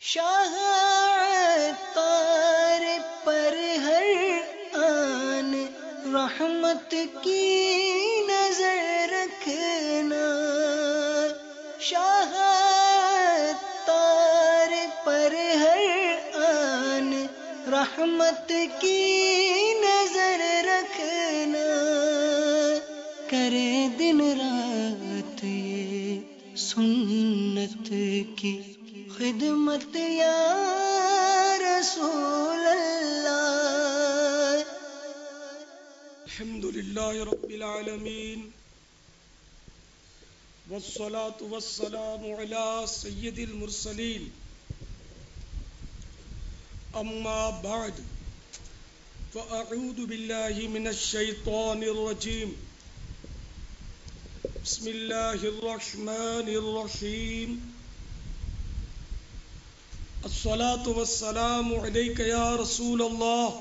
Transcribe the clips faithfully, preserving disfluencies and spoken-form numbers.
شاہ عطار پر ہر آن رحمت کی نظر رکھنا، شاہ عطار پر ہر آن رحمت کی نظر رکھنا، کرے دن رات یہ سنت کی خدمت یا رسول اللہ۔ الحمدللہ رب العالمین والصلاة والسلام علی سید المرسلین، اما بعد فاعوذ باللہ من الشیطان الرجیم، بسم اللہ الرحمن الرحیم، الصلاة والسلام علیک یا رسول اللہ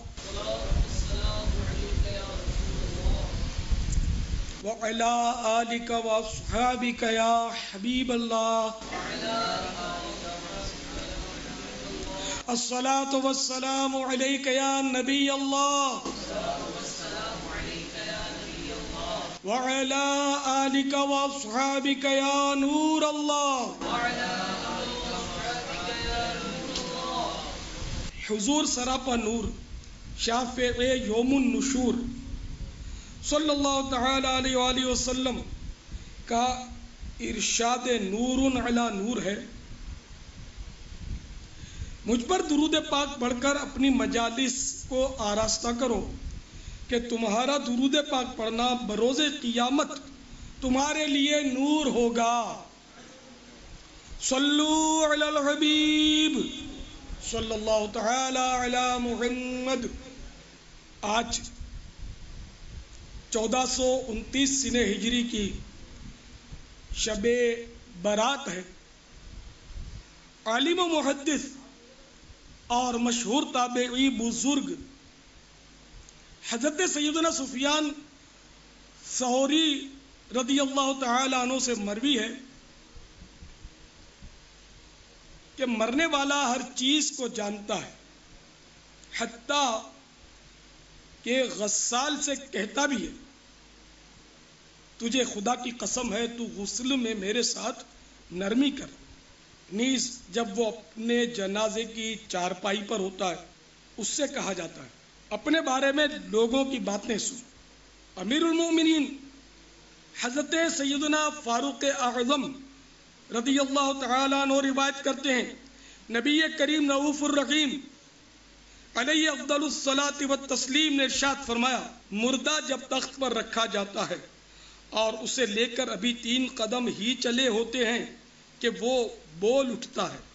وعلى آلك وأصحابك يا حبيب الله، الصلاة والسلام عليك يا نبي الله وعلى آلك وأصحابك يا نور الله۔ حضور سراپا نور شافع یوم النشور صلی اللہ تعالی علیہ وآلہ وسلم کا ارشاد نور علی نور ہے۔ مجھ پر درود پاک پڑھ کر اپنی مجالس کو آراستہ کرو کہ تمہارا درود پاک پڑھنا بروز قیامت تمہارے لیے نور ہوگا۔ صلو علی الحبیب صلی اللہ تعالی علی محمد۔ آج چودہ سو انتیس سنہ ہجری کی شب برات ہے۔ عالم و محدث اور مشہور تابعی بزرگ حضرت سیدنا سفیان ثوری رضی اللہ تعالی عنہ سے مروی ہے کہ مرنے والا ہر چیز کو جانتا ہے، حتیٰ کہ غسال سے کہتا بھی ہے تجھے خدا کی قسم ہے تو غسل میں میرے ساتھ نرمی کر۔ نیز جب وہ اپنے جنازے کی چارپائی پر ہوتا ہے اس سے کہا جاتا ہے اپنے بارے میں لوگوں کی باتیں سن۔ امیر المومنین حضرت سیدنا فاروق اعظم رضی اللہ تعالیٰ عنہ روایت کرتے ہیں نبی کریم رؤوف الرحیم علیہ افضل الصلاۃ والتسلیم نے ارشاد فرمایا، مردہ جب تخت پر رکھا جاتا ہے اور اسے لے کر ابھی تین قدم ہی چلے ہوتے ہیں کہ وہ بول اٹھتا ہے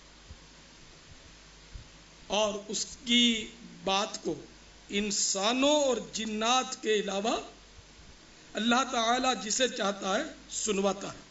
اور اس کی بات کو انسانوں اور جنات کے علاوہ اللہ تعالی جسے چاہتا ہے سنواتا ہے۔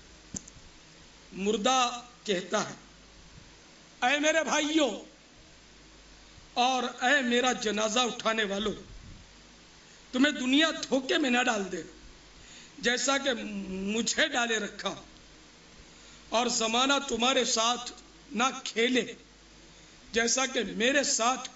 مردہ کہتا ہے اے میرے بھائیوں اور اے میرا جنازہ اٹھانے والوں، تمہیں دنیا دھوکے میں نہ ڈال دے جیسا کہ مجھے ڈالے رکھا، اور زمانہ تمہارے ساتھ نہ کھیلے جیسا کہ میرے ساتھ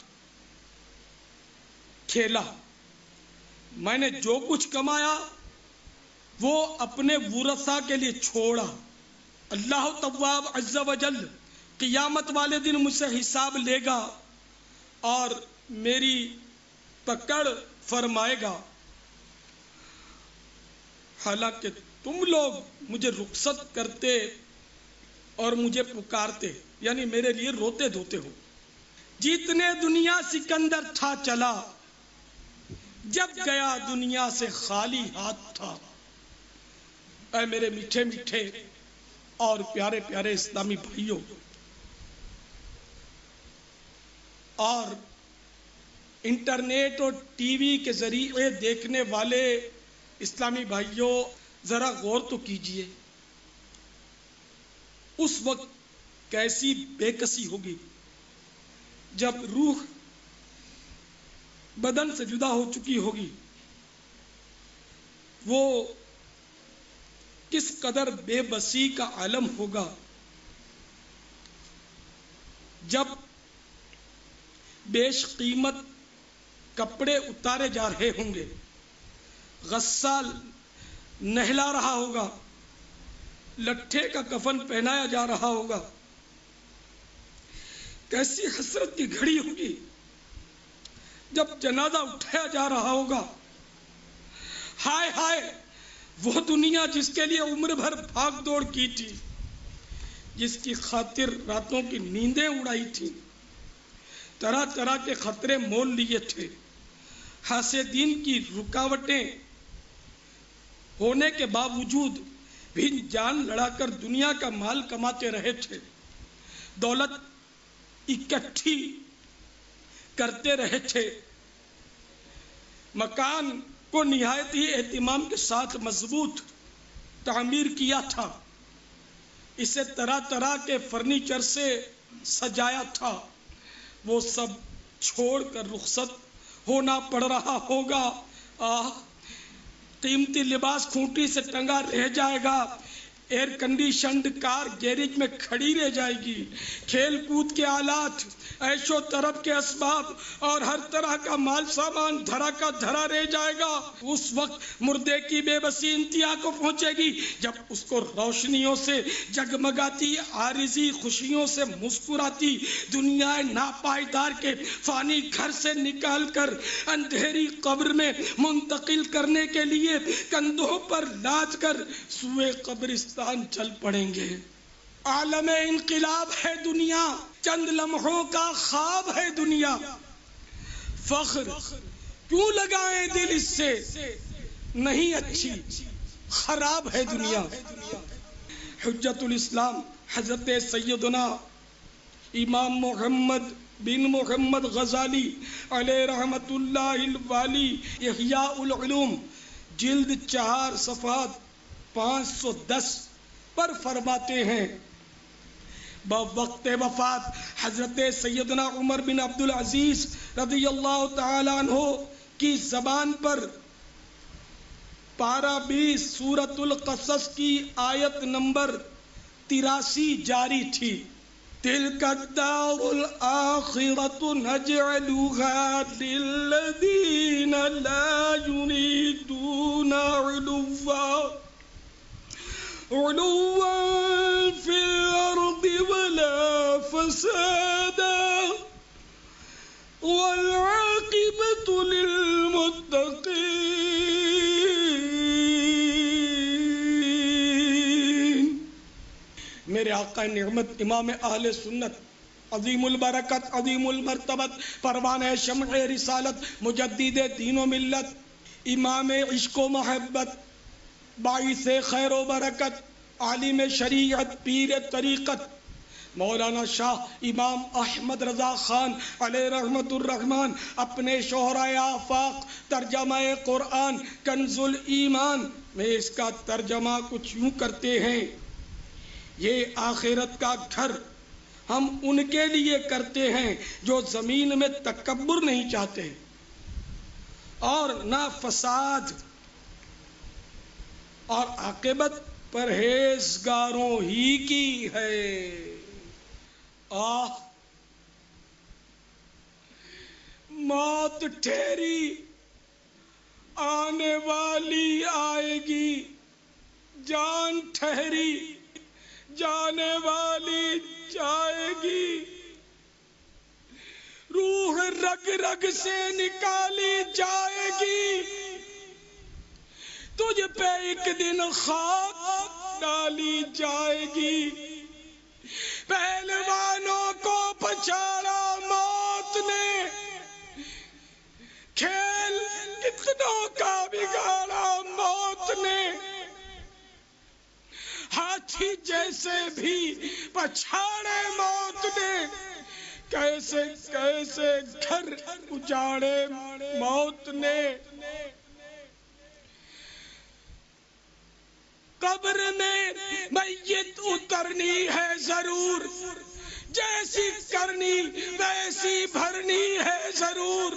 کھیلا۔ میں نے جو کچھ کمایا وہ اپنے ورثاء کے لیے چھوڑا۔ اللہ تواب عز و جل قیامت والے دن مجھ سے حساب لے گا اور میری پکڑ فرمائے گا، حالانکہ تم لوگ مجھے رخصت کرتے اور مجھے پکارتے، یعنی میرے لیے روتے دھوتے ہو۔ جتنے دنیا سکندر تھا چلا، جب گیا دنیا سے خالی ہاتھ تھا۔ اے میرے میٹھے میٹھے اور پیارے پیارے اسلامی بھائیوں اور انٹرنیٹ اور ٹی وی کے ذریعے دیکھنے والے اسلامی بھائیوں، ذرا غور تو کیجئے اس وقت کیسی بے کسی ہوگی جب روح بدن سے جدا ہو چکی ہوگی، وہ کس قدر بے بسی کا عالم ہوگا۔ جب بیش قیمت کپڑے اتارے جا رہے ہوں گے، غسال نہلا رہا ہوگا، لٹھے کا کفن پہنایا جا رہا ہوگا، کیسی حسرت کی گھڑی ہوگی جب جنازہ اٹھایا جا رہا ہوگا۔ ہائے ہائے وہ دنیا جس کے لیے عمر بھر بھاگ دوڑ کی تھی، جس کی خاطر راتوں کی نیندیں اڑائی تھی، طرح طرح کے خطرے مول لیے تھے، حاسدین کی رکاوٹیں ہونے کے باوجود بھی جان لڑا کر دنیا کا مال کماتے رہے تھے، دولت اکٹھی کرتے رہے تھے، مکان کو نہایت ہی اہتمام کے ساتھ مضبوط تعمیر کیا تھا، اسے طرح طرح کے فرنیچر سے سجایا تھا، وہ سب چھوڑ کر رخصت ہونا پڑ رہا ہوگا۔ آہ، قیمتی لباس کھوٹی سے ٹنگا رہ جائے گا، ایئر کنڈیشنڈ کار گیریج میں کھڑی رہ جائے گی، کھیل کود کے آلات، عیش و طرب کے اسباب اور ہر طرح کا مال سامان دھرا کا دھرا رہ جائے گا۔ اس وقت مردے کی بے بسی انتہا کو پہنچے گی جب اس کو روشنیوں سے جگمگاتی عارضی خوشیوں سے مسکراتی دنیا ناپائیدار کے فانی گھر سے نکال کر اندھیری قبر میں منتقل کرنے کے لیے کندھوں پر لاد کر سوئے قبرستان چل پڑیں گے۔ عالم انقلاب ہے دنیا، چند لمحوں کا خواب ہے دنیا، فخر کیوں لگائیں دل اس سے، نہیں اچھی خراب ہے دنیا۔ حجت الاسلام حضرت سیدنا امام محمد بن محمد غزالی علیہ رحمت اللہ الوالی احیاء العلوم جلد چار صفحات پانچ سو دس پر فرماتے ہیں، بوقت وفات حضرت سیدنا عمر بن عبد العزیز رضی اللہ تعالی عنہ کی زبان پر پارہ بیس سورۃ القصص کی آیت نمبر تراسی جاری تھی، تلک الدار الآخرۃ نجعلها للذین لا یریدون علوا علوا فی الارض ولا فسادا والعاقبۃ للمتقین۔ میرے آقا نعمت امام اہل سنت عظیم البرکت عظیم المرتبت پروانہ شمع رسالت مجدد دین و ملت امام عشق و محبت باعث خیر و برکت عالم شریعت پیر طریقت مولانا شاہ امام احمد رضا خان علیہ رحمت الرحمن اپنے شہرائے آفاق ترجمہ قرآن کنز الایمان میں اس کا ترجمہ کچھ یوں کرتے ہیں، یہ آخرت کا گھر ہم ان کے لیے کرتے ہیں جو زمین میں تکبر نہیں چاہتے اور نہ فساد، اور عاقبت پرہیزگاروں ہی کی ہے۔ آہ، موت ٹھہری آنے والی آئے گی، جان ٹھہری جانے والی جائے گی، روح رگ رگ سے نکالی جائے گی، تجھ پہ ایک دن خاک ڈالی جائے گی، پہلوانوں کو پچھاڑا موت نے، کھیل کتنوں کا بگاڑا موت نے، ہاتھی جیسے بھی پچھاڑے موت نے، کیسے کیسے گھر اجاڑے موت نے، قبر میں میت اترنی ہے ضرور، جیسی کرنی ویسی بھرنی ہے ضرور،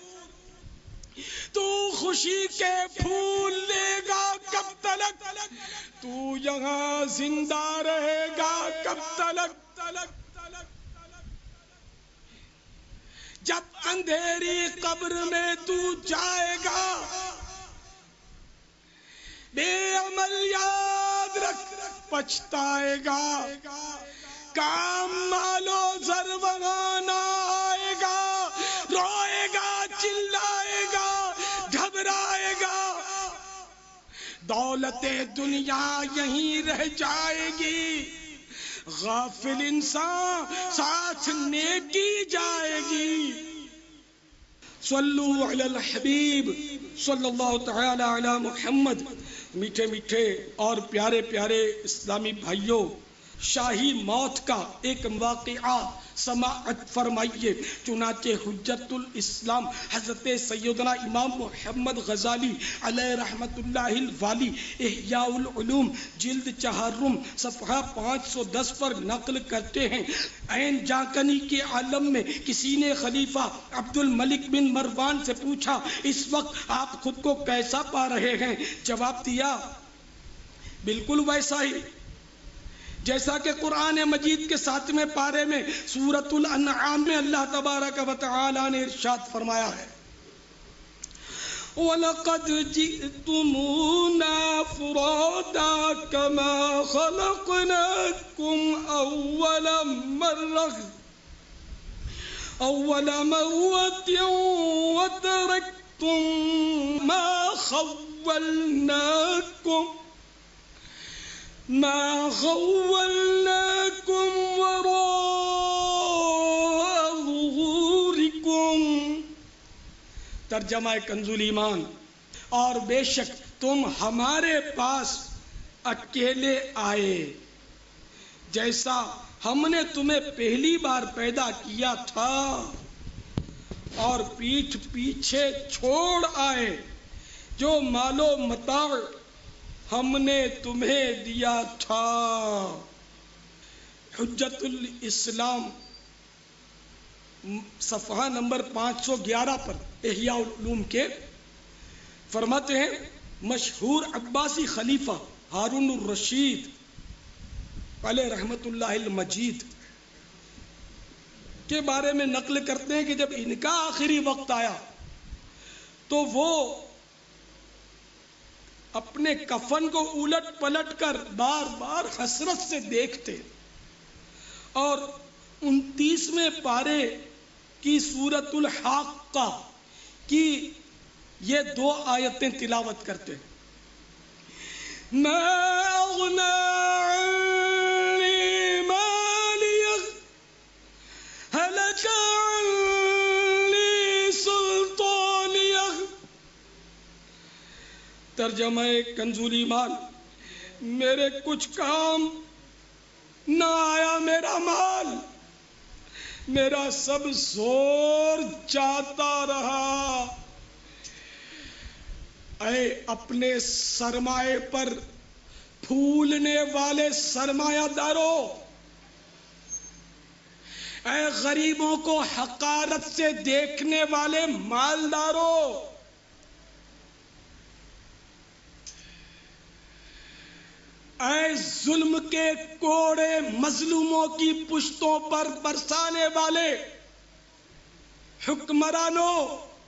تو خوشی کے پھول لے گا کب تلک، تو یہاں زندہ رہے گا کب تلک، اندھیری قبر میں تو جائے گا، بے عمل یاد رکھ پچھتائے گا، کام مالو زر وغانا آئے گا، روئے گا چلائے گا گھبرائے گا، دولت دنیا یہیں رہ جائے گی، غافل انسان ساتھ نیکی جائے گی۔ صلو علی الحبیب صلی اللہ تعالی علی محمد۔ میٹھے میٹھے اور پیارے پیارے اسلامی بھائیوں، شاہی موت کا ایک واقعہ سماعت فرمائیے۔ چنانچہ حجت الاسلام حضرت سیدنا امام محمد غزالی علیہ رحمت اللہ الوالی احیاء العلوم جلد چہارم صفحہ پانچ سو دس پر نقل کرتے ہیں، عین جاکنی کے عالم میں کسی نے خلیفہ عبد الملک بن مروان سے پوچھا، اس وقت آپ خود کو کیسا پا رہے ہیں؟ جواب دیا، بالکل ویسا ہی جیسا کہ قرآن مجید کے ساتویں پارے میں سورۃ الانعام میں اللہ تبارک و تعالی نے ارشاد فرمایا ہے، وَلَقَدْ جِئْتُمُونَا فُرَادَىٰ كَمَا خَلَقْنَاكُمْ أَوَّلَ مَرَّةٍ أَوَّلَ مَرَّةٍ وَتَرَكْتُم مَّا خَوَّلْنَاكُمْ ما خولناكم وراء ظهوركم۔ ترجمہ کنز ایمان، اور بے شک تم ہمارے پاس اکیلے آئے جیسا ہم نے تمہیں پہلی بار پیدا کیا تھا، اور پیٹھ پیچھے چھوڑ آئے جو مال و متاع ہم نے تمہیں دیا تھا۔ حجت الاسلام صفحہ نمبر پانچ سو گیارہ پر احیاء العلوم کے فرماتے ہیں، مشہور عباسی خلیفہ ہارون الرشید علیہ رحمت اللہ المجید کے بارے میں نقل کرتے ہیں کہ جب ان کا آخری وقت آیا تو وہ اپنے کفن کو الٹ پلٹ کر بار بار حسرت سے دیکھتے اور انتیسویں پارے کی سورۃ الحاقہ کی یہ دو آیتیں تلاوت کرتے، ما اغنى عني مالية هلك عني سلطانية۔ ترجمہ کنز ایمان، میرے کچھ کام نہ آیا میرا مال، میرا سب زور جاتا رہا۔ اے اپنے سرمایہ پر پھولنے والے سرمایہ داروں، اے غریبوں کو حقارت سے دیکھنے والے مالداروں، اے ظلم کے کوڑے مظلوموں کی پشتوں پر برسانے والے حکمرانوں،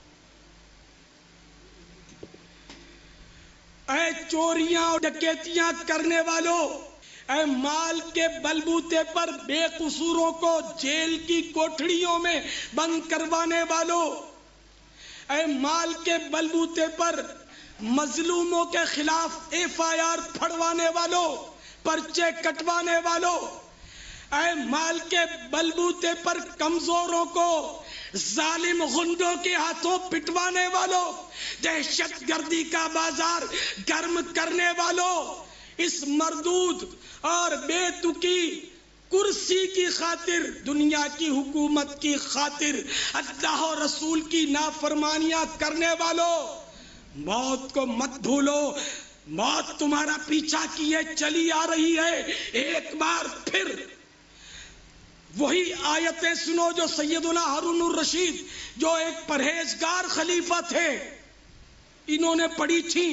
اے چوریاں اور ڈکیتیاں کرنے والوں، اے مال کے بلبوتے پر بے قصوروں کو جیل کی کوٹھڑیوں میں بند کروانے والوں، اے مال کے بلبوتے پر مظلوموں کے خلاف ایف آئی آر پھڑوانے والوں، پرچے کٹوانے والوں، اے مال کے بلبوتے پر کمزوروں کو ظالم غنڈوں کے ہاتھوں پٹوانے والوں، دہشت گردی کا بازار گرم کرنے والوں، اس مردود اور بے تکی کرسی کی خاطر، دنیا کی حکومت کی خاطر اللہ اور رسول کی نافرمانیاں کرنے والوں، موت کو مت بھولو، موت تمہارا پیچھا کیے چلی آ رہی ہے۔ ایک بار پھر وہی آیتیں سنو جو سیدنا ہارون الرشید جو ایک پرہیزگار خلیفہ تھے انہوں نے پڑھی تھی،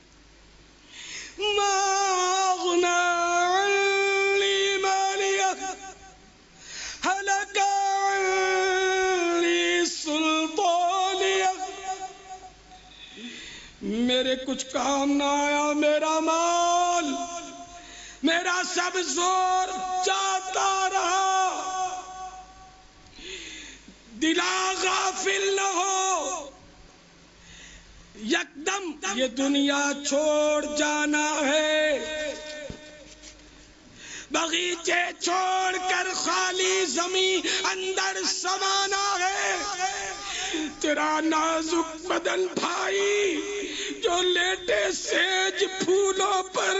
ما اغنى عني مالية هلك عني سلطانية۔ کچھ کام نہ آیا، میرا مال، میرا سب زور جاتا رہا، دلا غافل نہ ہو، یکدم یہ دنیا چھوڑ جانا ہے، باغیچے چھوڑ کر خالی زمین اندر سمانا ہے، تیرا نازک بدن بھائی جو لیٹے سیج پھولوں پر،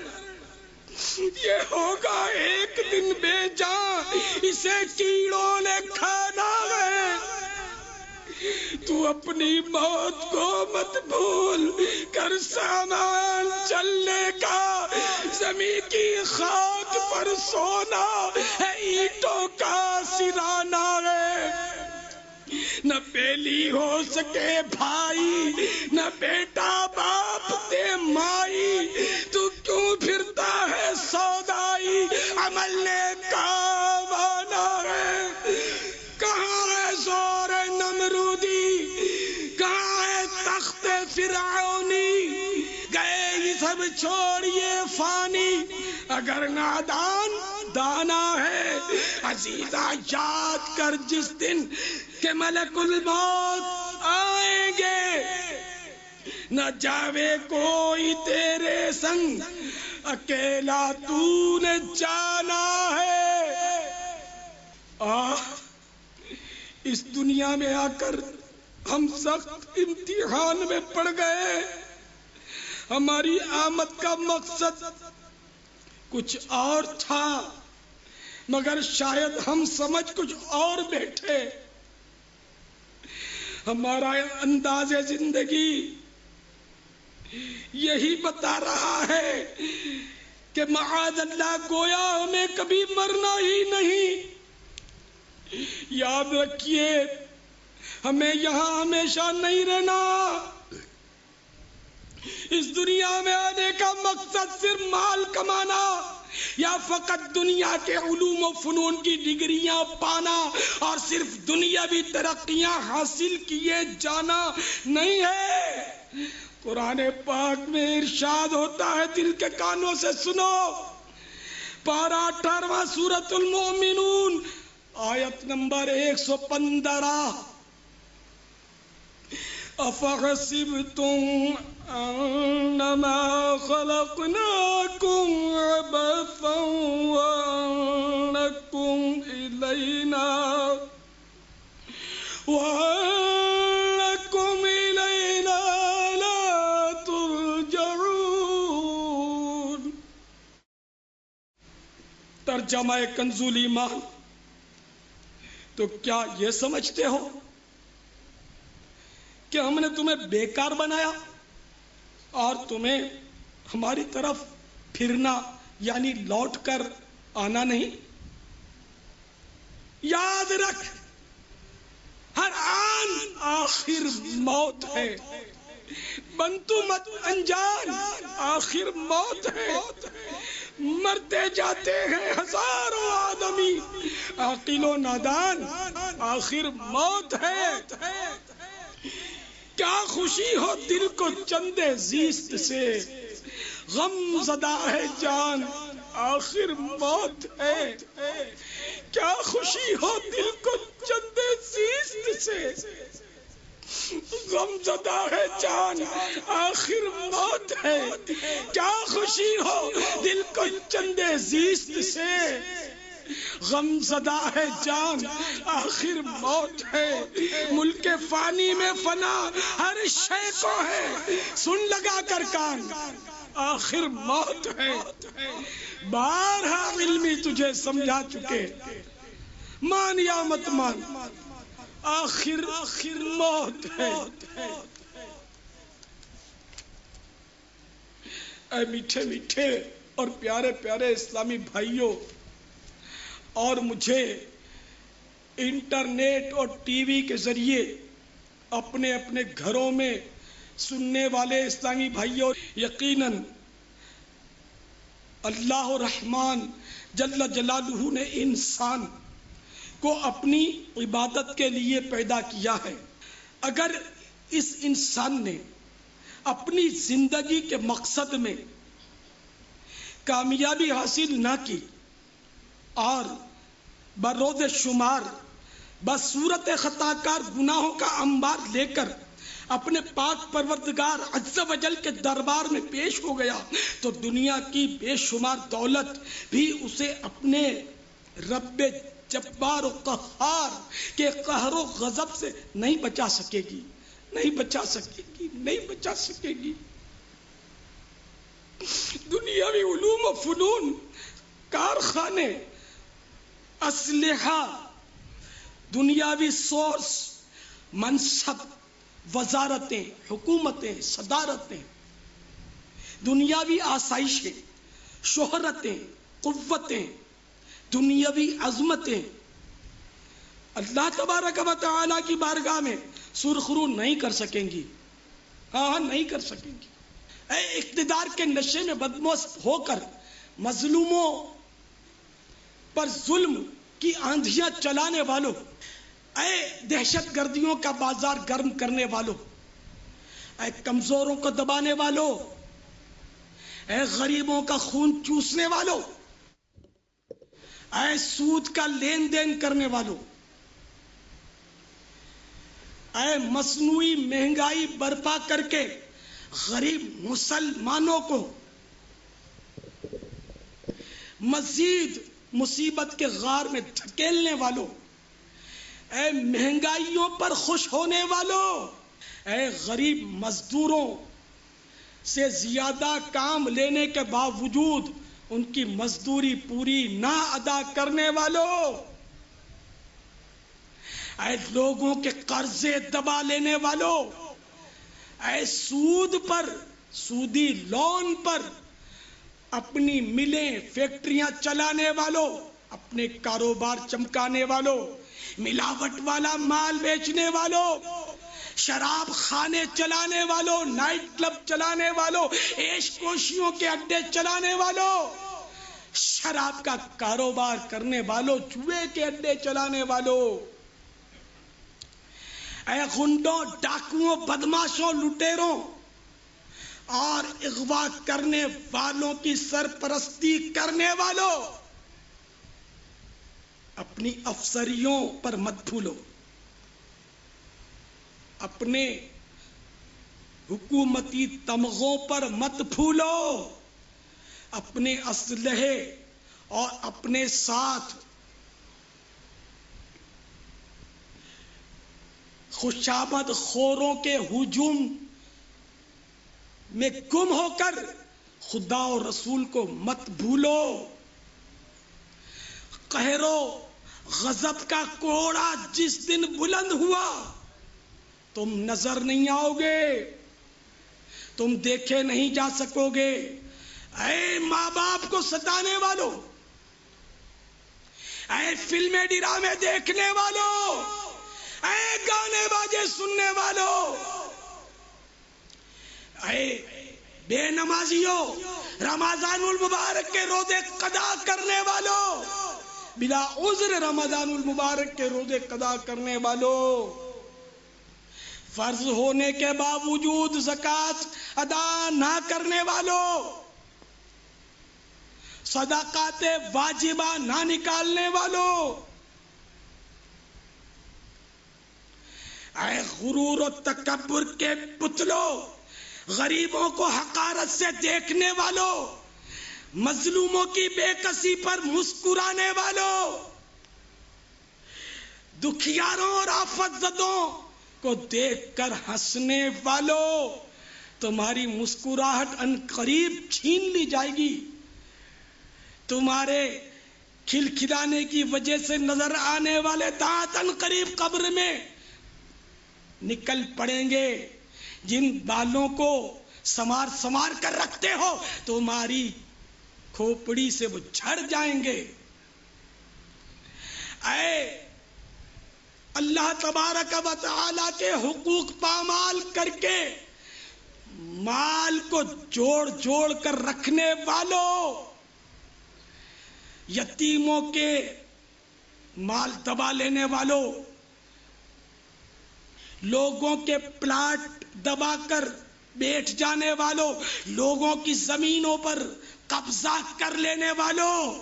یہ ہوگا ایک دن بے جان، اسے کیڑوں نے کھانا ہے، تو اپنی موت کو مت بھول کر سامان چلنے کا، زمین کی خاک پر سونا ہے، اینٹوں کا سرانا ہے، نہ بیلی ہو سکے بھائی، نہ بیٹا باپ تے مائی، تو کیوں پھرتا ہے سودائی، عمل نے کام آنا ہے، کہاں ہے زور نمرودی، کہاں ہے تخت فرعونی، گئے یہ سب چھوڑیے فانی، اگر نادان دانا ہے عزیزہ یاد کر جس دن کہ ملک الموت آئیں گے، نہ جاوے کوئی تیرے سنگ، اکیلا تو نے جانا ہے۔ آہ اس دنیا میں آ کر ہم سخت امتحان میں پڑ گئے، ہماری آمد کا مقصد کچھ اور تھا، مگر شاید ہم سمجھ کچھ اور بیٹھے، ہمارا انداز زندگی یہی بتا رہا ہے کہ معاذ اللہ گویا ہمیں کبھی مرنا ہی نہیں۔ یاد رکھیے ہمیں یہاں ہمیشہ نہیں رہنا، اس دنیا میں آنے کا مقصد صرف مال کمانا یا فقط دنیا کے علوم و فنون کی ڈگریاں پانا اور صرف دنیاوی ترقیاں حاصل کیے جانا نہیں ہے۔ قرآن پاک میں ارشاد ہوتا ہے، دل کے کانوں سے سنو، پارہ اٹھارہواں سورۃ المؤمنون آیت نمبر ایک سو پندرہ، افحسبتم انما خلقناکم عبثا وانکم الینا وانکم الینا لا ترجعون۔ ترجمہ کنز الایمان، تو کیا یہ سمجھتے ہو کہ ہم نے تمہیں بیکار بنایا اور تمہیں ہماری طرف پھرنا یعنی لوٹ کر آنا نہیں؟ یاد رکھ، ہر آن آخر موت ہے، بنتو مت انجان، آخر موت ہے، مرتے جاتے ہیں ہزاروں آدمی، عاقل و نادان، آخر موت ہے۔ کیا خوشی ہو دل کو چندے زیست سے، غم زدہ ہے جان، آخر موت ہے۔ کیا خوشی ہو دل کو چندے زیست سے، غم زدہ ہے جان، آخر موت ہے۔ کیا خوشی ہو دل کو چندے زیست سے، غم زدہ ہے جان، آخر موت ہے۔ ملک فانی میں فنا ہر شے کو ہے، سن لگا کر کان، آخر موت ہے۔ بارہا علمی تجھے سمجھا چکے، مان یا مت مان، آخر آخر موت ہے۔ اے میٹھے میٹھے اور پیارے پیارے اسلامی بھائیوں، اور مجھے انٹرنیٹ اور ٹی وی کے ذریعے اپنے اپنے گھروں میں سننے والے اسلامی بھائیوں، یقیناً اللہ الرحمن جل جلالہ نے انسان کو اپنی عبادت کے لیے پیدا کیا ہے۔ اگر اس انسان نے اپنی زندگی کے مقصد میں کامیابی حاصل نہ کی اور بروز شمار بصورت خطا کار گناہوں کا انبار لے کر اپنے پاک پروردگار عز و جل کے دربار میں پیش ہو گیا تو دنیا کی بے شمار دولت بھی اسے اپنے رب جبار و قہار کے قہر و غضب سے نہیں بچا سکے گی نہیں بچا سکے گی نہیں بچا سکے گی دنیاوی علوم و فنون، کارخانے، اسلحہ، دنیاوی سورس، منصب، وزارتیں، حکومتیں، صدارتیں، دنیاوی آسائشیں، شہرتیں، قوتیں، دنیاوی عظمتیں اللہ تبارک و تعالیٰ کی بارگاہ میں سرخرو نہیں کر سکیں گی. ہاں ہاں نہیں کر سکیں گی. اے اقتدار کے نشے میں بدمست ہو کر مظلوموں پر ظلم کی آندھیاں چلانے والوں، اے دہشت گردیوں کا بازار گرم کرنے والوں، اے کمزوروں کو دبانے والوں، اے غریبوں کا خون چوسنے والوں، اے سود کا لین دین کرنے والوں، اے مصنوعی مہنگائی برپا کر کے غریب مسلمانوں کو مزید مصیبت کے غار میں دھکیلنے والوں، اے مہنگائیوں پر خوش ہونے والوں، اے غریب مزدوروں سے زیادہ کام لینے کے باوجود ان کی مزدوری پوری نہ ادا کرنے والوں، اے لوگوں کے قرضے دبا لینے والوں، اے سود پر، سودی لون پر اپنی ملیں فیکٹریاں چلانے والوں، اپنے کاروبار چمکانے والوں، ملاوٹ والا مال بیچنے والوں، شراب خانے چلانے والوں، نائٹ کلب چلانے والوں، عیش کوشیوں کے اڈے چلانے والوں، شراب کا کاروبار کرنے والوں، جوئے کے اڈے چلانے والوں، اے غنڈوں، ڈاکوؤں، بدماشوں، لٹیروں اور اغوا کرنے والوں کی سرپرستی کرنے والوں، اپنی افسریوں پر مت بھولو، اپنے حکومتی تمغوں پر مت بھولو، اپنے اسلحے اور اپنے ساتھ خوشامد خوروں کے ہجوم میں گم ہو کر خدا اور رسول کو مت بھولو. قہر و غضب کا کوڑا جس دن بلند ہوا تم نظر نہیں آؤ گے، تم دیکھے نہیں جا سکو گے. اے ماں باپ کو ستانے والوں، اے فلمیں ڈرامے دیکھنے والوں، اے گانے باجے سننے والوں، اے بے نمازیوں، رمضان المبارک کے روزے قضا کرنے والوں، بلا عذر رمضان المبارک کے روزے قضا کرنے والوں، فرض ہونے کے باوجود زکوٰۃ ادا نہ کرنے والوں، صدقات واجبہ نہ نکالنے والوں، اے غرور و تکبر کے پتلوں، غریبوں کو حقارت سے دیکھنے والوں، مظلوموں کی بے کسی پر مسکرانے والوں، دکھیاروں اور آفت زدوں کو دیکھ کر ہنسنے والوں، تمہاری مسکراہٹ ان قریب چھین لی جائے گی. تمہارے کھلکھلانے کی وجہ سے نظر آنے والے دانت ان قریب قبر میں نکل پڑیں گے. جن بالوں کو سمار سمار کر رکھتے ہو تمہاری کھوپڑی سے وہ جھڑ جائیں گے. اے اللہ تبارک و تعالی کے حقوق پامال کر کے مال کو جوڑ جوڑ کر رکھنے والوں، یتیموں کے مال دبا لینے والوں، لوگوں کے پلاٹ دبا کر بیٹھ جانے والوں، لوگوں کی زمینوں پر قبضہ کر لینے والوں،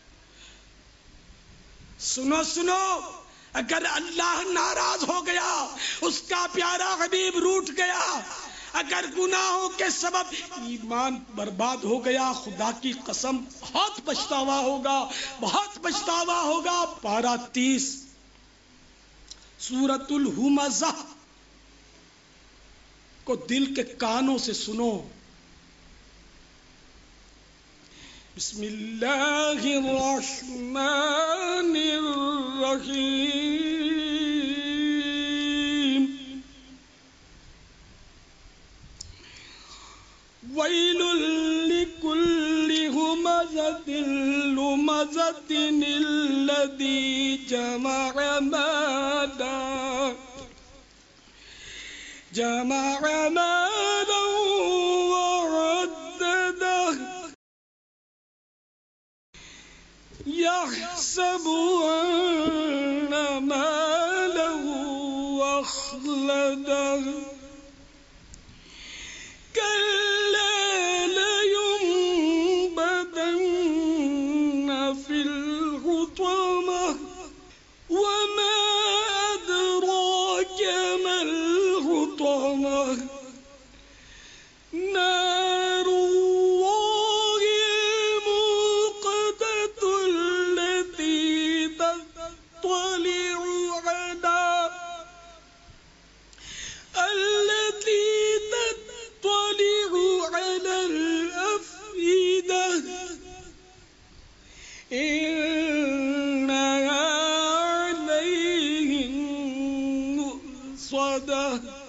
سنو سنو، اگر اللہ ناراض ہو گیا، اس کا پیارا حبیب روٹھ گیا، اگر گناہوں کے سبب ایمان برباد ہو گیا، خدا کی قسم بہت پچھتاوا ہوگا، بہت پچھتاوا ہوگا۔ پارہ تیس سورۃ الہمزہ کو دل کے کانوں سے سنو۔ بسم اللہ الرحمن الرحیم، ویل لکل ہمزۃ لمزۃ الذی جمع مالا جمع مالا وعددہ يحسب أن ماله أخلده كلا لينبذن في الحطمة وما أدراك ما الحطمة نار الله الموقدة التي تطلع على التي تطلع على الأفئدة إنها عليهم مؤصدة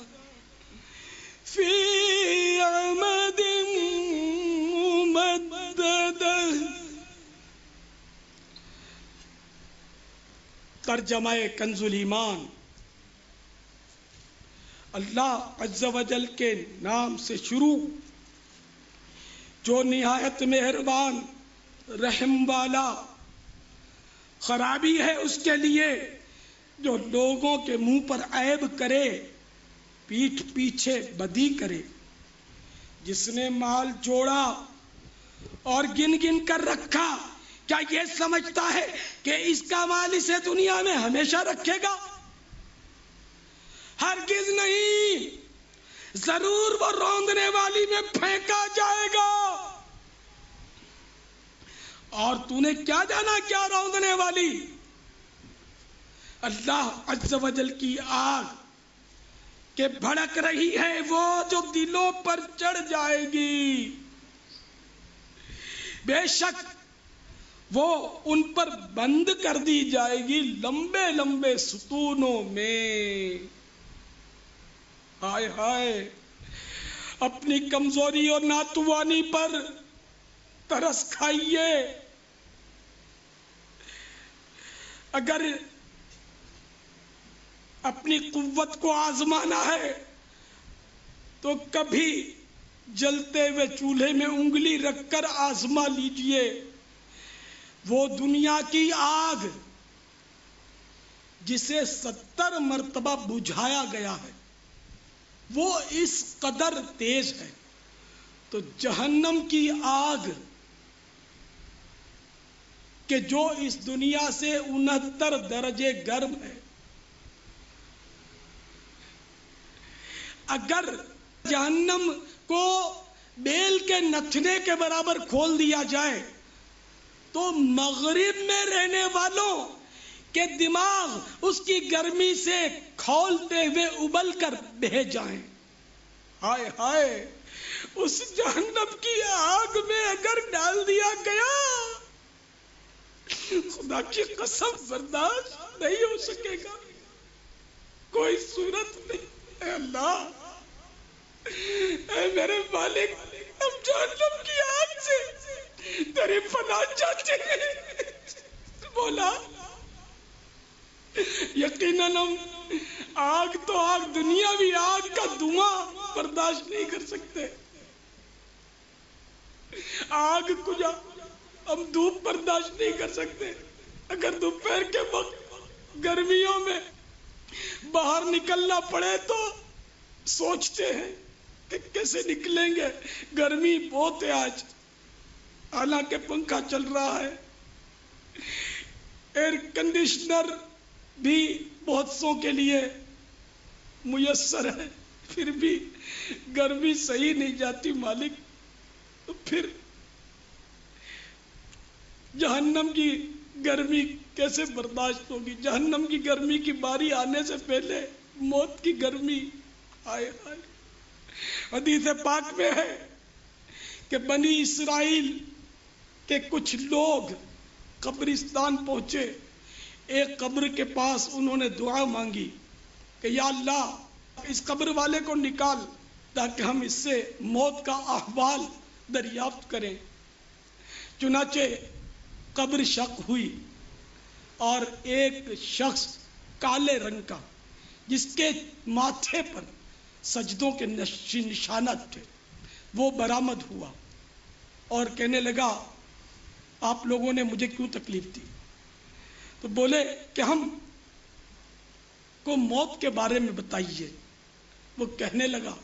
في عمد ممددة۔ ترجمہ کنز الایمان۔ اللہ عز و جل کے نام سے شروع، جو نہایت مہربان رحم والا۔ خرابی ہے اس کے لیے جو لوگوں کے منہ پر عیب کرے، پیٹھ پیچھے بدی کرے۔ جس نے مال جوڑا اور گن گن کر رکھا، کیا یہ سمجھتا ہے کہ اس کا مال اسے دنیا میں ہمیشہ رکھے گا؟ ہرگز نہیں، ضرور وہ روندنے والی میں پھینکا جائے گا۔ اور تو نے کیا جانا کیا روندنے والی؟ اللہ عز و جل کی آگ کہ بھڑک رہی ہے، وہ جو دلوں پر چڑھ جائے گی۔ بے شک وہ ان پر بند کر دی جائے گی لمبے لمبے ستونوں میں۔ ہائے ہائے، اپنی کمزوری اور ناتوانی پر ترس کھائیے۔ اگر اپنی قوت کو آزمانا ہے تو کبھی جلتے ہوئے چولہے میں انگلی رکھ کر آزما لیجئے۔ وہ دنیا کی آگ جسے ستر مرتبہ بجھایا گیا ہے، وہ اس قدر تیز ہے، تو جہنم کی آگ کہ جو اس دنیا سے انہتر درجے گرم ہے، اگر جہنم کو بیل کے نتھنے کے برابر کھول دیا جائے تو مغرب میں رہنے والوں کے دماغ اس کی گرمی سے کھولتے ہوئے ابل کر بہہ جائیں۔ ہائے ہائے، اس جہنم کی آگ میں اگر ڈال دیا گیا، خدا کی قسم برداشت نہیں ہو سکے گا، کوئی صورت نہیں۔ اے اللہ، اے میرے مالک، ہم جہنم کی آگ سے تیری پناہ چاہتے ہیں مولا۔ یقیناً ہم آگ تو آگ، دنیاوی آگ کا دھواں برداشت نہیں کر سکتے۔ آگ کجا، ہم دھوپ برداشت نہیں کر سکتے۔ اگر دوپہر کے وقت گرمیوں میں باہر نکلنا پڑے تو سوچتے ہیں کہ کیسے نکلیں گے، گرمی بہت ہے آج، حالانکہ پنکھا چل رہا ہے، ایئر کنڈیشنر بھی بہت سو کے لیے میسر ہے، پھر بھی گرمی صحیح نہیں جاتی مالک، تو پھر جہنم کی گرمی کیسے برداشت ہوگی؟ جہنم کی گرمی کی باری آنے سے پہلے موت کی گرمی آئے آئے۔ حدیث پاک میں ہے کہ بنی اسرائیل کے کچھ لوگ قبرستان پہنچے، ایک قبر کے پاس انہوں نے دعا مانگی کہ یا اللہ اس قبر والے کو نکال تاکہ ہم اس سے موت کا احوال دریافت کریں۔ چنانچہ قبر شق ہوئی اور ایک شخص کالے رنگ کا جس کے ماتھے پر سجدوں کے نشانات تھے وہ برآمد ہوا اور کہنے لگا آپ لوگوں نے مجھے کیوں تکلیف دی؟ تو بولے کہ ہم کو موت کے بارے میں بتائیے۔ وہ کہنے لگا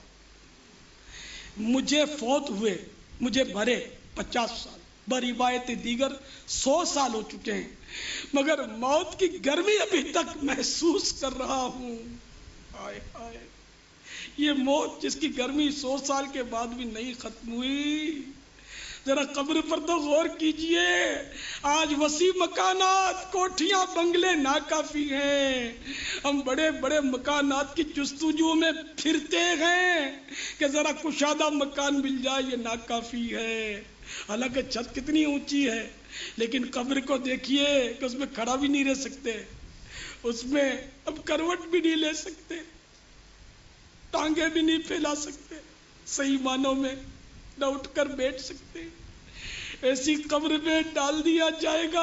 مجھے فوت ہوئے مجھے بھرے پچاس سال، بروایت دیگر سو سال ہو چکے ہیں، مگر موت کی گرمی ابھی تک محسوس کر رہا ہوں۔ آئے آئے، یہ موت جس کی گرمی سو سال کے بعد بھی نہیں ختم ہوئی، ذرا قبر پر تو غور کیجئے۔ آج وسیع مکانات، کوٹھیاں، بنگلے ناکافی ہیں، ہم بڑے بڑے مکانات کی جستجو میں پھرتے ہیں کہ ذرا کشادہ مکان مل جائے، یہ ناکافی ہے۔ حالانکہ چھت کتنی اونچی ہے، لیکن قبر کو دیکھیے کہ اس میں کھڑا بھی نہیں رہ سکتے، اس میں اب کروٹ بھی نہیں لے سکتے، ٹانگیں بھی نہیں پھیلا سکتے، صحیح معنوں میں نہ اٹھ کر بیٹھ سکتے، ایسی قبر میں ڈال دیا جائے گا۔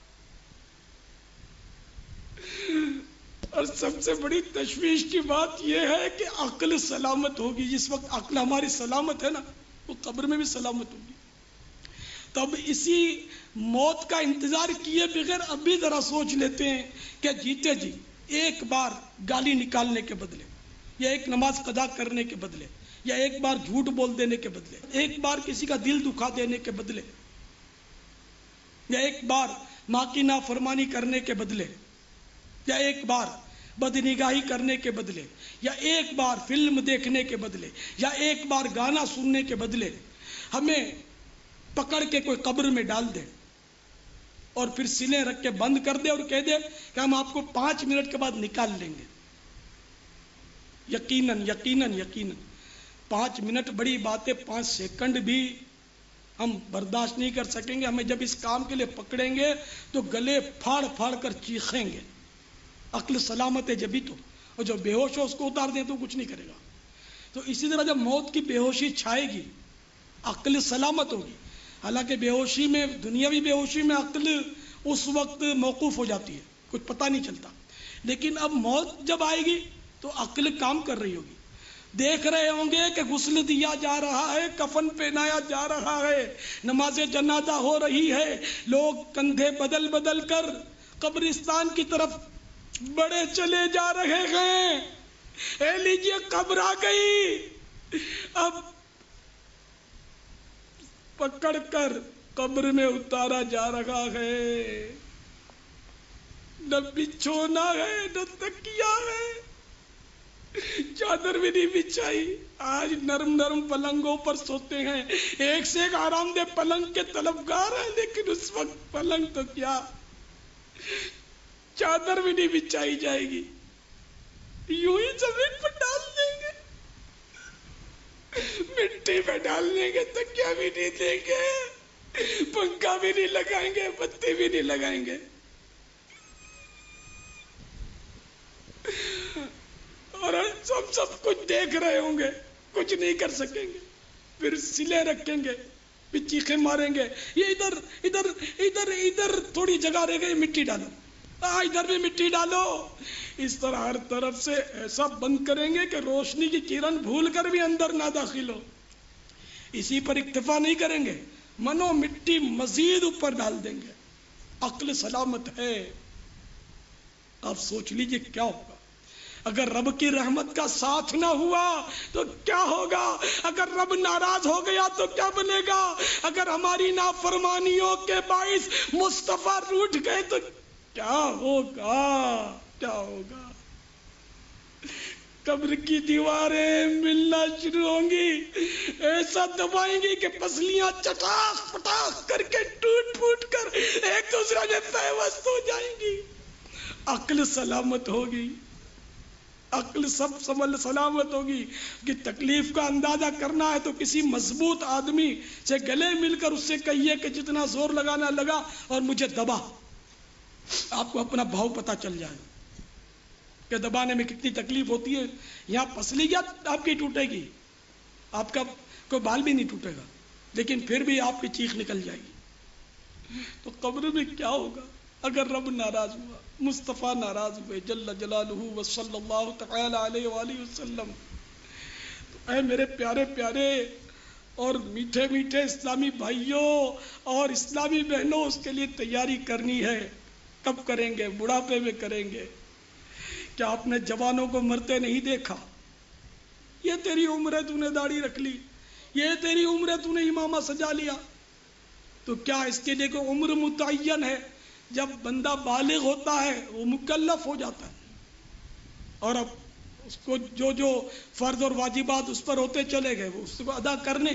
اور سب سے بڑی تشویش کی بات یہ ہے کہ عقل سلامت ہوگی، جس وقت عقل ہماری سلامت ہے نا، وہ قبر میں بھی سلامت ہوگی۔ تب اسی موت کا انتظار کیے بغیر اب بھی ذرا سوچ لیتے ہیں کہ جیتے جی ایک بار گالی نکالنے کے بدلے، یا ایک نماز قضا کرنے کے بدلے، یا ایک بار جھوٹ بول دینے کے بدلے، ایک بار کسی کا دل دکھا دینے کے بدلے، یا ایک بار ماں کی نافرمانی کرنے کے بدلے، یا ایک بار بدنگاہی کرنے کے بدلے، یا ایک بار فلم دیکھنے کے بدلے، یا ایک بار گانا سننے کے بدلے ہمیں پکڑ کے کوئی قبر میں ڈال دے اور پھر سلیں رکھ کے بند کر دے اور کہہ دے کہ ہم آپ کو پانچ منٹ کے بعد نکال لیں گے۔ یقیناً یقیناً یقیناً پانچ منٹ بڑی بات ہے، پانچ سیکنڈ بھی ہم برداشت نہیں کر سکیں گے۔ ہمیں جب اس کام کے لیے پکڑیں گے تو گلے پھاڑ پھاڑ کر چیخیں گے۔ عقل سلامت ہے جبھی تو، اور جو بے ہوش ہو اس کو اتار دیں تو کچھ نہیں کرے گا۔ تو اسی طرح جب موت کی بے ہوشی چھائے گی عقل سلامت ہوگی، حالانکہ بے ہوشی میں، دنیاوی بے ہوشی میں عقل اس وقت موقوف ہو جاتی ہے، کچھ پتہ نہیں چلتا، لیکن اب موت جب آئے گی تو عقل کام کر رہی ہوگی۔ دیکھ رہے ہوں گے کہ غسل دیا جا رہا ہے، کفن پہنایا جا رہا ہے، نماز جنازہ ہو رہی ہے، لوگ کندھے بدل بدل کر قبرستان کی طرف بڑے چلے جا رہے ہیں۔ اے لیجیے قبر آ گئی، اب پکڑ کر قبر میں اتارا جا رہا ہے، نہ بچھونا ہے نہ تکیا ہے، چادر بھی نہیں بچھائی۔ آج نرم نرم پلنگوں پر سوتے ہیں، ایک سے ایک آرام دہ پلنگ کے طلبگار ہیں، لیکن اس وقت پلنگ تو کیا چادر بھی نہیں بچھائی جائے گی، یوں ہی زمین پر ڈال دیں گے، مٹی میں ڈال دیں گے، تکیا بھی نہیں دیں گے، پنکھا بھی نہیں لگائیں گے، بتی بھی نہیں لگائیں گے، اور ہم سب کچھ دیکھ رہے ہوں گے، کچھ نہیں کر سکیں گے، پھر سلے رکھیں گے، پھر چیخیں ماریں گے، یہ ادھر ادھر ادھر ادھر تھوڑی جگہ رہ گئی، مٹی ڈالو، ہاں ادھر بھی مٹی ڈالو۔ اس طرح ہر طرف سے ایسا بند کریں گے کہ روشنی کی کرن بھول کر بھی اندر نہ داخل ہو۔ اسی پر اکتفا نہیں کریں گے، منو مٹی مزید اوپر ڈال دیں گے۔ عقل سلامت ہے، آپ سوچ لیجئے کیا ہوگا۔ اگر رب کی رحمت کا ساتھ نہ ہوا تو کیا ہوگا؟ اگر رب ناراض ہو گیا تو کیا بنے گا؟ اگر ہماری نافرمانیوں کے باعث مصطفیٰ روٹھ گئے تو کیا ہوگا؟ کیا ہوگا؟ قبر کی دیواریں ملنا شروع ہوں گی، ایسا دبائیں گی کہ پسلیاں چٹاخ پٹاخ کر کے ٹوٹ پھوٹ کر ایک دوسرے میں پیوست ہو جائیں گی۔ عقل سلامت ہوگی، عقل سب سمل سلامت ہوگی کہ تکلیف کا اندازہ کرنا ہے تو کسی مضبوط آدمی سے گلے مل کر اس سے کہیے کہ جتنا زور لگانا لگا اور مجھے دبا، آپ کو اپنا بھاؤ پتہ چل جائے کہ دبانے میں کتنی تکلیف ہوتی ہے۔ یہاں پسلی کیا آپ کی ٹوٹے گی، آپ کا کوئی بال بھی نہیں ٹوٹے گا، لیکن پھر بھی آپ کی چیخ نکل جائے گی۔ تو قبر میں کیا ہوگا اگر رب ناراض ہوا، مصطفیٰ ناراض ہوئے جل جلالہ و صلی اللہ تعالی علیہ وآلہ وسلم۔ تو اے میرے پیارے پیارے اور میٹھے میٹھے اسلامی بھائیوں اور اسلامی بہنوں، اس کے لیے تیاری کرنی ہے۔ کب کریں گے؟ بڑھاپے میں کریں گے۔ کیا آپ نے جوانوں کو مرتے نہیں دیکھا؟ یہ تیری عمر ہے، تو نے داڑھی رکھ لی، یہ تیری عمر ہے، تو نے امامہ سجا لیا، تو کیا اس کے لیے کوئی عمر متعین ہے؟ جب بندہ بالغ ہوتا ہے وہ مکلف ہو جاتا ہے، اور اب اس کو جو جو فرض اور واجبات اس پر ہوتے چلے گئے وہ اس کو ادا کرنے۔